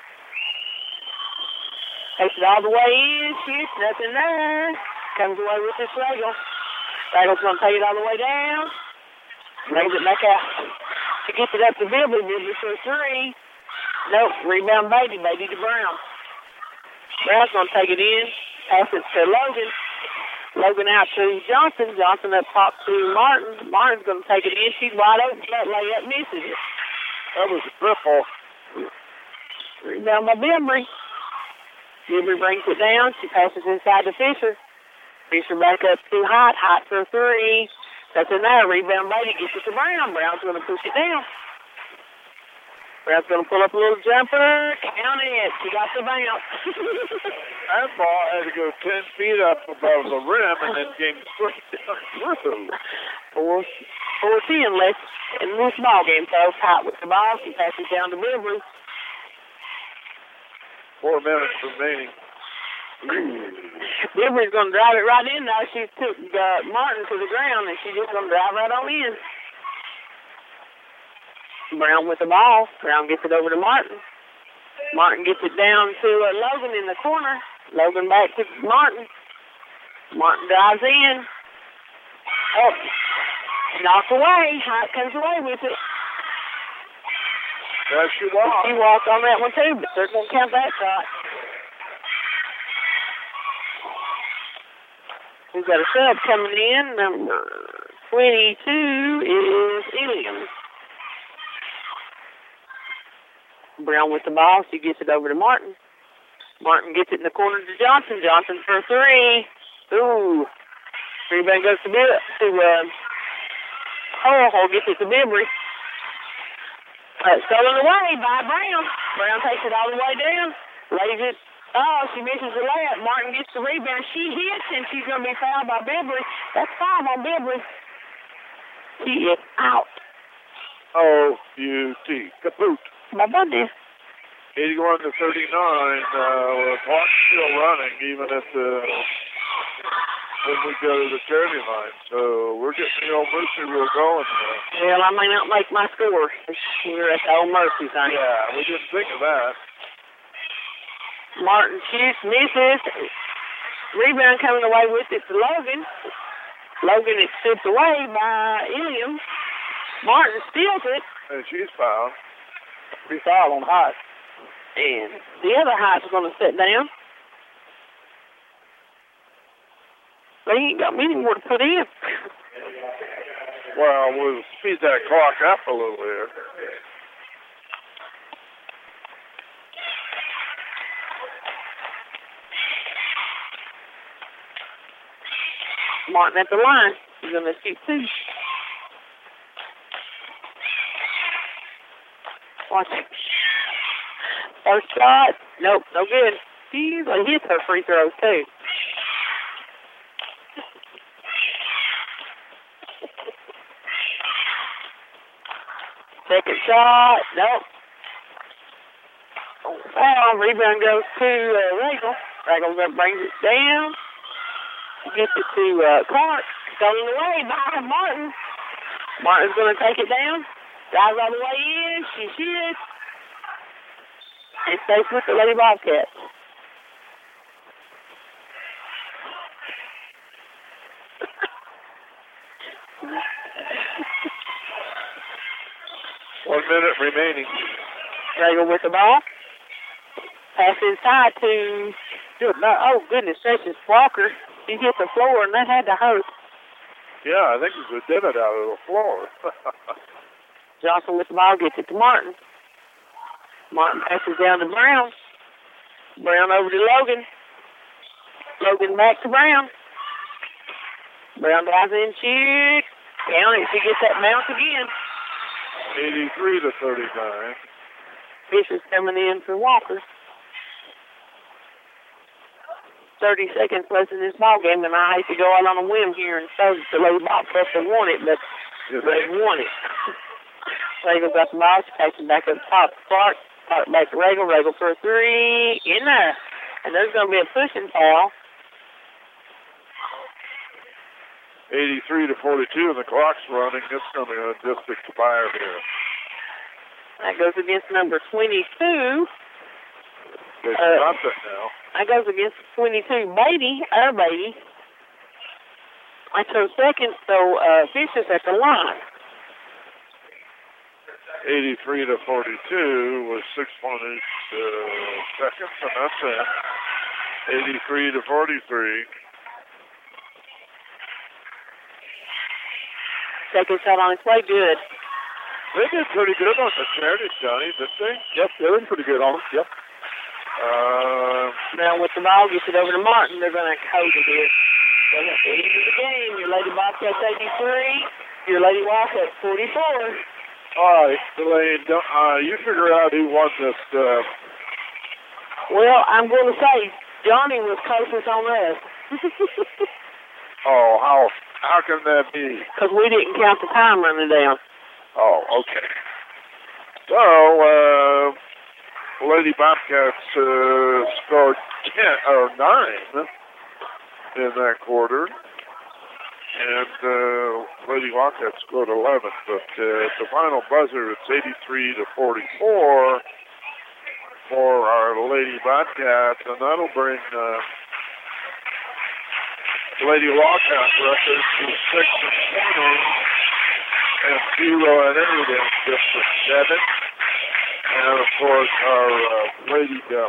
Takes it all the way in. Shoots. Nothing there. Comes away with this Regal. Regal's going to take it all the way down. Brings it back out. She gets it up to Bilby. Bilby for three. Nope. Rebound Beatty. Beatty to Brown. Brown's going to take it in. Pass it to Logan. Logan out to Johnson. Johnson up top to Martin. Martin's going to take it in. She's wide open. That layup misses it. That was a triple. Rebound by Bembry. Bembry brings it down. She passes inside to Fisher. Fisher back up too hot. Hot for three. That's in there. Rebound Beatty gets it to Brown. Brown's going to push it down. Brown's going to pull up a little jumper. Count it. She got the bounce. That ball had to go ten feet up above the rim and then came straight down through. Four, four ten left in this ball game. So hot with the ball. She passes down to Bembry. Four minutes remaining. Bembry's going to drive it right in now. She took uh, Martin to the ground, and she's just going to drive right on in. Brown with the ball. Brown gets it over to Martin. Martin gets it down to uh, Logan in the corner. Logan back to Martin. Martin drives in. Oh, knocked away. Hot comes away with it. There she walked. She walked on that one too, but they're going to count that shot. We've got a sub coming in. Number twenty-two is Ilium. Brown with the ball. She gets it over to Martin. Martin gets it in the corner to Johnson. Johnson for three. Ooh. Rebound goes to, to uh, Hole. Gets it to Bembry. Uh, stolen away by Brown. Brown takes it all the way down. Lays it. Oh, she misses the layup. Martin gets the rebound. She hits, and she's going to be fouled by Bembry. That's five on Bembry. She is out. O U T. Kaput. My buddy. eighty-one to thirty-nine. Uh, with clock still running, even at the when we go to the charity line. So we're getting the old Mercy rule going there. Well, I may not make my score. We're at the old Mercy thing. Yeah, we didn't think of that. Martin shoots, misses. Rebound coming away with it to Logan. Logan is stripped away by Ilium. Martin steals it. And she's fouled. Be foul on Hot. And the other Hot's going to sit down. They ain't got many more to put in. Well, we'll speed that clock up a little here. Martin at the line. He's going to shoot two. Watch it. First shot. Nope, no good. She usually hits her free throws, too. Second shot. Nope. Oh, foul. Rebound goes to uh, Regal. Regal brings it down. Gets it to uh, Clark. Stolen away by Martin. Martin's going to take it down. Drives all the way in. She shoots. And stays with the Lady Bobcats. One minute remaining. Regal with the ball. Pass inside to, good, oh, goodness gracious, Walker. He hit the floor, and that had to hurt. Yeah, I think it was a divot out of the floor. Johnson with the ball, gets it to Martin. Martin passes down to Brown. Brown over to Logan. Logan back to Brown. Brown dives in, shoots. Down it. She gets that bounce again. eighty-three to thirty-nine. Fisher's coming in for Walker. thirty seconds left in this ball game, and I hate to go out on a whim here and say the Lady Bobcats have won it, but yes, they've won it. Regal got the ball. She takes it back up top. Clark. Clark back to Regal. Regal for a three. In there. And there's going to be a pushing foul. eighty-three to forty-two, and the clock's running. It's going to just expire here. That goes against number twenty-two. They uh, stopped it now. That goes against twenty-two. Beatty, our Beatty. I chose second, so uh, Fisher's at the line. eighty-three to forty-two with six point eight uh, seconds, and that's it. eighty-three to forty-three. Second shot on its way, good. They did pretty good on the Saturday, Johnny, didn't they? Yep, they were pretty good on them. Yep. Uh, now with the ball, gets it over to Martin. They're going to code it here. They're going to end the game. Your Lady Bobcats eighty-three. Your Lady Wildcats forty-four. All right, Elaine, uh, you figure out who won this. Uh... Well, I'm going to say Johnny was closest on us. Oh, how how can that be? Because we didn't count the time running down. Oh, okay. So, uh, Lady Bobcats uh, scored ten or nine in that quarter, and uh, Lady Wildcats scored eleven. But uh, at the final buzzer, it's eighty-three to forty-four for our Lady Bobcats, and that'll bring uh, Lady Wildcats record to six and twenty. And zero and eight in District seven. And, of course, our uh, Lady uh,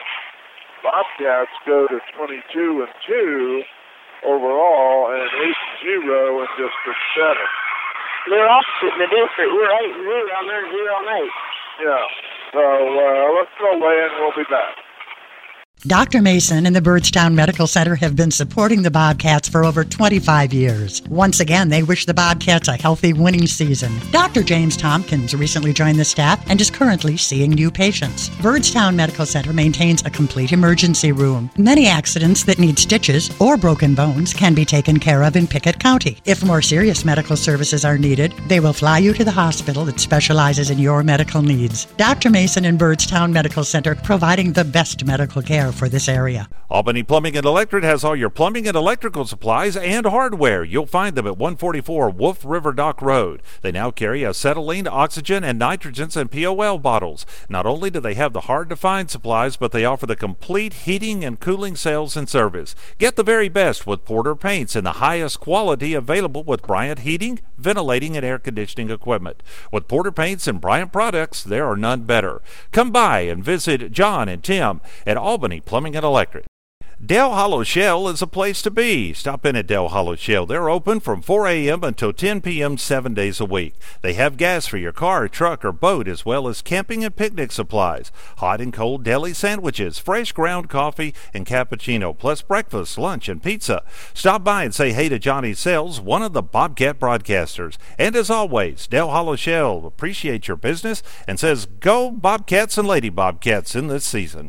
Bobcats go to twenty-two and two overall and eight and zero in District seven. They're opposite in the district. We're eight and zero, and they're zero and eight. Yeah. So uh, let's go away, and we'll be back. Doctor Mason and the Byrdstown Medical Center have been supporting the Bobcats for over twenty-five years. Once again, they wish the Bobcats a healthy winning season. Doctor James Tompkins recently joined the staff and is currently seeing new patients. Byrdstown Medical Center maintains a complete emergency room. Many accidents that need stitches or broken bones can be taken care of in Pickett County. If more serious medical services are needed, they will fly you to the hospital that specializes in your medical needs. Doctor Mason and Byrdstown Medical Center, providing the best medical care for this area. Albany Plumbing and Electric has all your plumbing and electrical supplies and hardware. You'll find them at one forty-four Wolf River Dock Road. They now carry acetylene, oxygen, and nitrogens and P O L bottles. Not only do they have the hard-to-find supplies, but they offer the complete heating and cooling sales and service. Get the very best with Porter Paints and the highest quality available with Bryant Heating, ventilating, and air conditioning equipment. With Porter Paints and Bryant products, there are none better. Come by and visit John and Tim at Albany Plumbing and Electric. Dale Hollow Shell is a place to be. Stop in at Dale Hollow Shell. They're open from four a.m. until ten p.m. seven days a week. They have gas for your car, truck, or boat, as well as camping and picnic supplies, hot and cold deli sandwiches, fresh ground coffee, and cappuccino, plus breakfast, lunch, and pizza. Stop by and say hey to Johnny Sells, one of the Bobcat broadcasters. And as always, Dale Hollow Shell appreciates your business and says go Bobcats and Lady Bobcats in this season.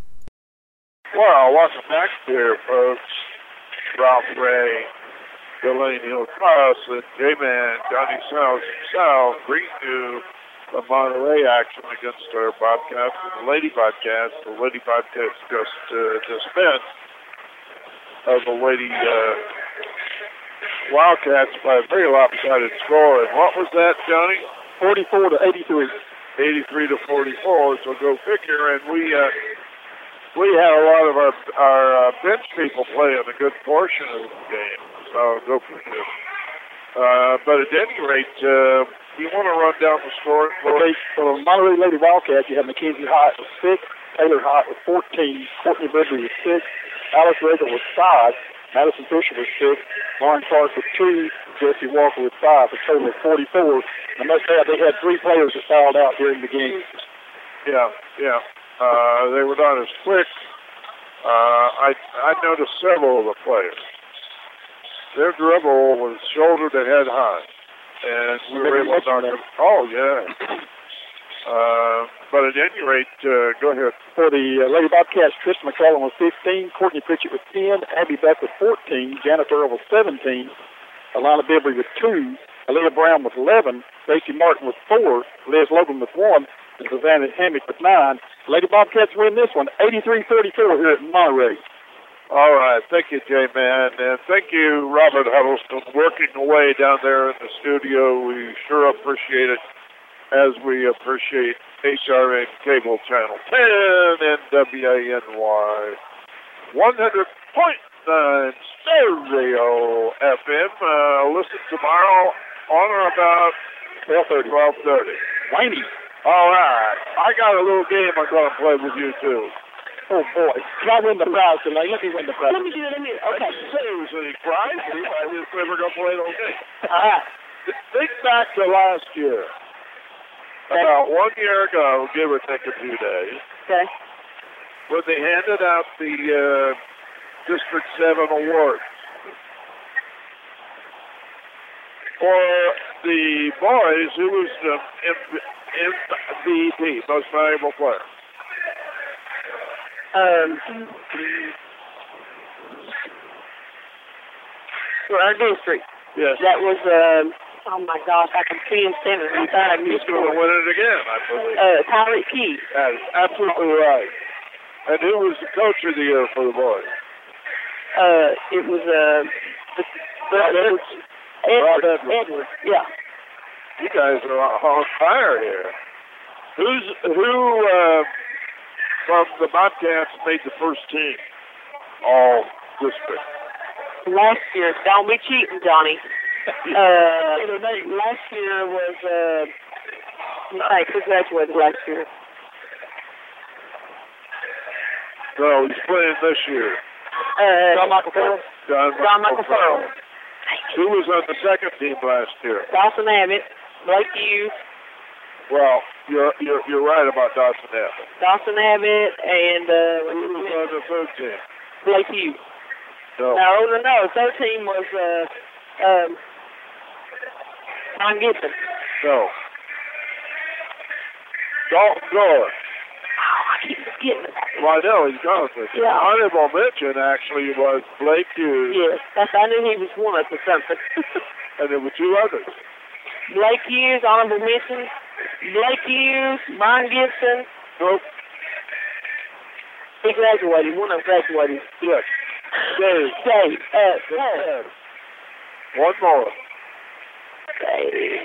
Well, welcome back here, folks. Ralph Ray, Delaney Cross, and J-Man, Johnny Sells himself, bring you the Monterey action against our Bobcats and the Lady Bobcats. The Lady Bobcats just uh, dispensed of the Lady uh, Wildcats by a very lopsided score. And what was that, Johnny? forty-four to eighty-three. eighty-three to forty-four, so go figure. And we... Uh, We had a lot of our our uh, bench people playing a good portion of the game, so go for it. Uh, but at any rate, uh, you want to run down the score? Okay, so Monterey Lady Wildcats, you have Mackenzie Hyatt with six, Taylor Hyatt with fourteen, Courtney Bibby with six, Alice Reagan with five, Madison Fisher with six, Lauren Clark with two, Jesse Walker with five, a total of forty-four. I must add, they had three players that fouled out during the game. Yeah, yeah. Uh, they were not as quick. Uh, I I noticed several of the players. Their dribble was shoulder to head high, and we were able to knock them. Oh, yeah. Uh, but at any rate, uh, go ahead. For the uh, Lady Bobcats, Tristan McClellan was fifteen, Courtney Pritchett with ten, Abby Beck with fourteen, Janet Earl with seventeen, Alana Bibby with two, Aaliyah Brown with eleven, Stacey Martin with four, Liz Logan with one, and Savannah Hammock with nine. Lady Bobcats win this one, eighty-three thirty-four here at Monterey. All right. Thank you, J-Man. And thank you, Robert Huddleston, working away down there in the studio. We sure appreciate it, as we appreciate H R N Cable Channel ten and W A N Y one hundred point nine Stereo F M. Uh, listen tomorrow on or about twelve thirty. twelve thirty. Wayne. All right. I got a little game I'm going to play with you, too. Oh, boy. Can I win the prize tonight? Let me win the prize. Let me do it. Let me. Okay. I didn't say it was any prize. I just said we're going to play the whole game. All right. Think back to last year. About one year ago, give or take a few days, Okay. when they handed out the uh, District seven awards. For the boys, who was the M V P, most valuable player? Um, for our district. Yes. That was, um, oh my gosh, I can see him standing inside me. He's going to win it again, I believe. Uh, Tyreek Key. That is absolutely right. And who was the coach of the year for the boys? Uh, it was, uh, the, the, Edwards. Edwards. Edwards. Edwards, yeah. You guys are on fire here. Who's, who, uh, from the Bobcats made the first team? All district. Last year, don't be cheating, Johnny. uh, last year was, uh, like, who graduated last year? No, he's playing this year. Uh, John Michael Farrell. John, John Michael Farrell. Who was on the second team last year? Dawson Abbott, Blake Hughes. Well, you're you're you're right about Dawson Abbott. Dawson Abbott and, uh, Who was on the third team? Blake Hughes. No. No, no, no. Third team was, uh, um, Ron Gibson. No. Dalton Gore. Oh, I keep forgetting about it. Well, I know he's gone with you. Yeah. Honorable mention actually was Blake Hughes. Yes, that's, I knew he was one of us or something. And there were two others. Blake Hughes, honorable mention. Blake Hughes, Ron Gibson. Nope. He graduated. One of them graduated. Yes. Dave. Dave. Uh, Dave. One more. Dave.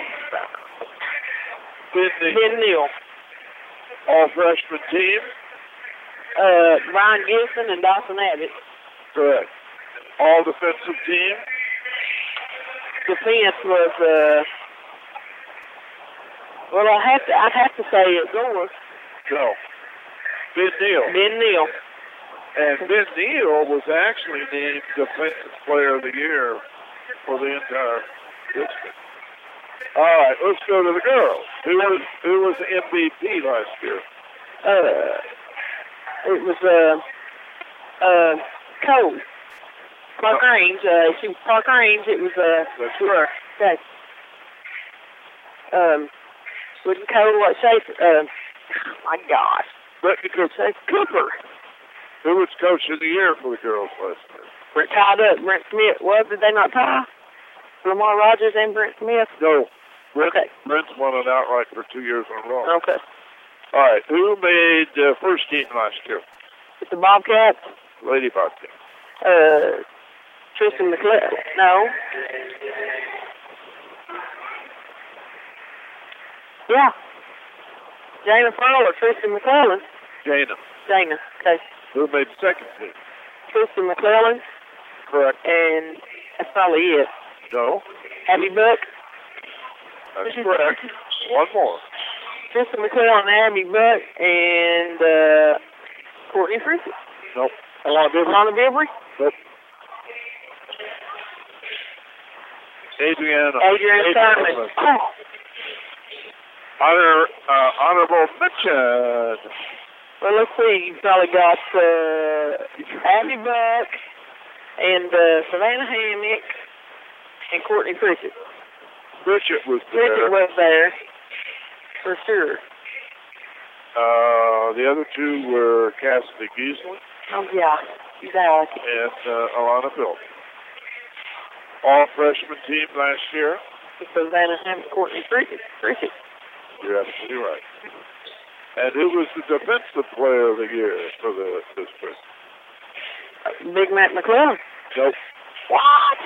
Ben Neal. Ben Neal. All freshman team. Uh, Ryan Gibson and Dawson Abbott. Correct. All defensive team. Defense was, uh, well, I have to, I have to say it. Gore. No. Ben Neal. Ben Neal. And Ben Neal was actually named Defensive Player of the Year for the entire district. All right, let's go to the girls. Who was who was the M V P last year? Uh, it was uh, uh, Cole. Park Oh. Range. Uh, she was Park Range. It was uh, That's correct. that. Um, wasn't Cole what shape? Uh, my gosh. Brittany Cooper. Say Cooper. Who was Coach of the Year for the girls last year? Brent tied up. Brent Smith. Was did they not tie? Lamar Rogers and Brent Smith. No. Brent, Okay. Brent's won it outright for two years in a row. Okay. All right, who made uh, first team last year? It's the Bobcats. Lady Bobcat. Uh, Tristan McClellan. No. Yeah. Jana Farrell or Tristan McClellan. Jana. Jana. Okay. Who made second team? Tristan McClellan. Correct. And that's probably it. No. Abby Buck. That's correct. One more. Tristan McClellan, Abby Buck, and uh, Courtney Friesen. Nope. Alana Bibry. Alana Bibry. Nope. Adriana. Adriana Simon. Oh. Honor, uh, honorable mention. Well, let's see. You've probably got uh, Abby Buck and uh, Savannah Hammock and Courtney Pritchett. Pritchett was there. Pritchett was there, for sure. Uh, the other two were Cassidy Giesling. Oh, yeah. Exactly. And uh, Alana Phillips. All freshman team last year. Savannah Hammock, Courtney Pritchett. Pritchett. You're absolutely right. And who was the defensive player of the year for the district? Uh, Big Matt McClellan. Nope. What?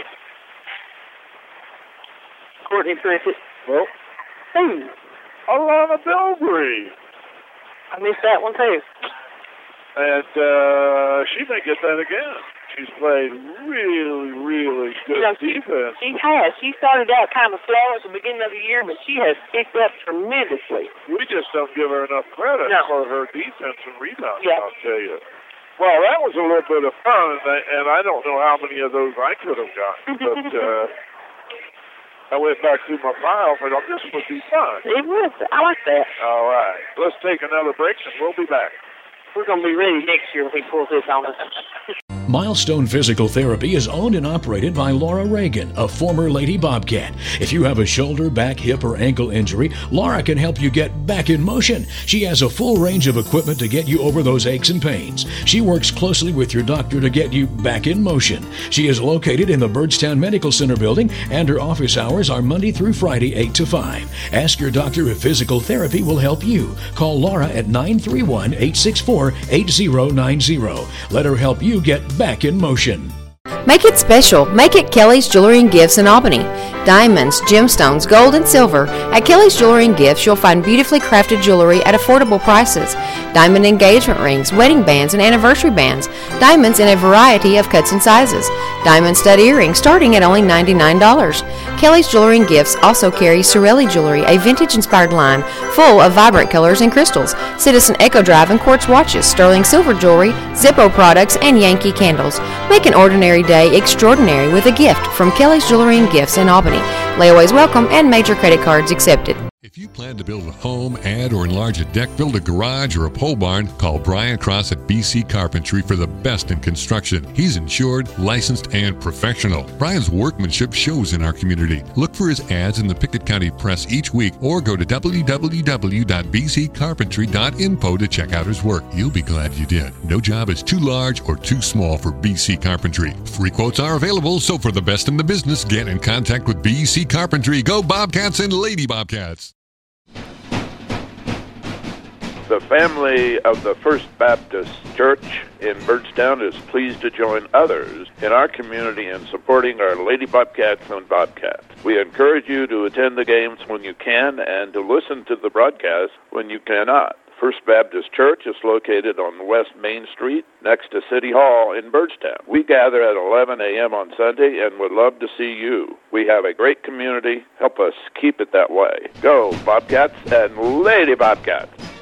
Courtney Pritchett. Nope. Who? Alana Bilbrey. I missed that one, too. And uh, she may get that again. She's played really, really good you know, defense. She has. She started out kind of slow at the beginning of the year, but she has picked up tremendously. We just don't give her enough credit no. for her defense and rebounding, yeah. I'll tell you. Well, that was a little bit of fun, and I, and I don't know how many of those I could have gotten, but uh, I went back through my files and I thought, this would be fun. It was. I like that. All right. Let's take another break, and we'll be back. We're going to be ready next year when he pulls this on us. Milestone Physical Therapy is owned and operated by Laura Reagan, a former Lady Bobcat. If you have a shoulder, back, hip, or ankle injury, Laura can help you get back in motion. She has a full range of equipment to get you over those aches and pains. She works closely with your doctor to get you back in motion. She is located in the Byrdstown Medical Center building, and her office hours are Monday through Friday, eight to five. Ask your doctor if physical therapy will help you. Call Laura at nine three one, eight six four, eight zero nine zero. Let her help you get back in motion. Make it special. Make it Kelly's Jewelry and Gifts in Albany. Diamonds, gemstones, gold, and silver. At Kelly's Jewelry and Gifts, you'll find beautifully crafted jewelry at affordable prices. Diamond engagement rings, wedding bands, and anniversary bands. Diamonds in a variety of cuts and sizes. Diamond stud earrings starting at only ninety-nine dollars. Kelly's Jewelry and Gifts also carries Sorelli Jewelry, a vintage-inspired line full of vibrant colors and crystals. Citizen Echo Drive and quartz watches, sterling silver jewelry, Zippo products, and Yankee candles. Make an ordinary day extraordinary with a gift from Kelly's Jewelry and Gifts in Albany. Layaways welcome and major credit cards accepted. If you plan to build a home, add or enlarge a deck, build a garage, or a pole barn, call Brian Cross at B C Carpentry for the best in construction. He's insured, licensed, and professional. Brian's workmanship shows in our community. Look for his ads in the Pickett County Press each week or go to w w w dot b c carpentry dot info to check out his work. You'll be glad you did. No job is too large or too small for B C Carpentry. Free quotes are available, so for the best in the business, get in contact with B C Carpentry. Go Bobcats and Lady Bobcats. The family of the First Baptist Church in Byrdstown is pleased to join others in our community in supporting our Lady Bobcats and Bobcats. We encourage you to attend the games when you can and to listen to the broadcast when you cannot. First Baptist Church is located on West Main Street next to City Hall in Byrdstown. We gather at eleven a.m. on Sunday and would love to see you. We have a great community. Help us keep it that way. Go Bobcats and Lady Bobcats.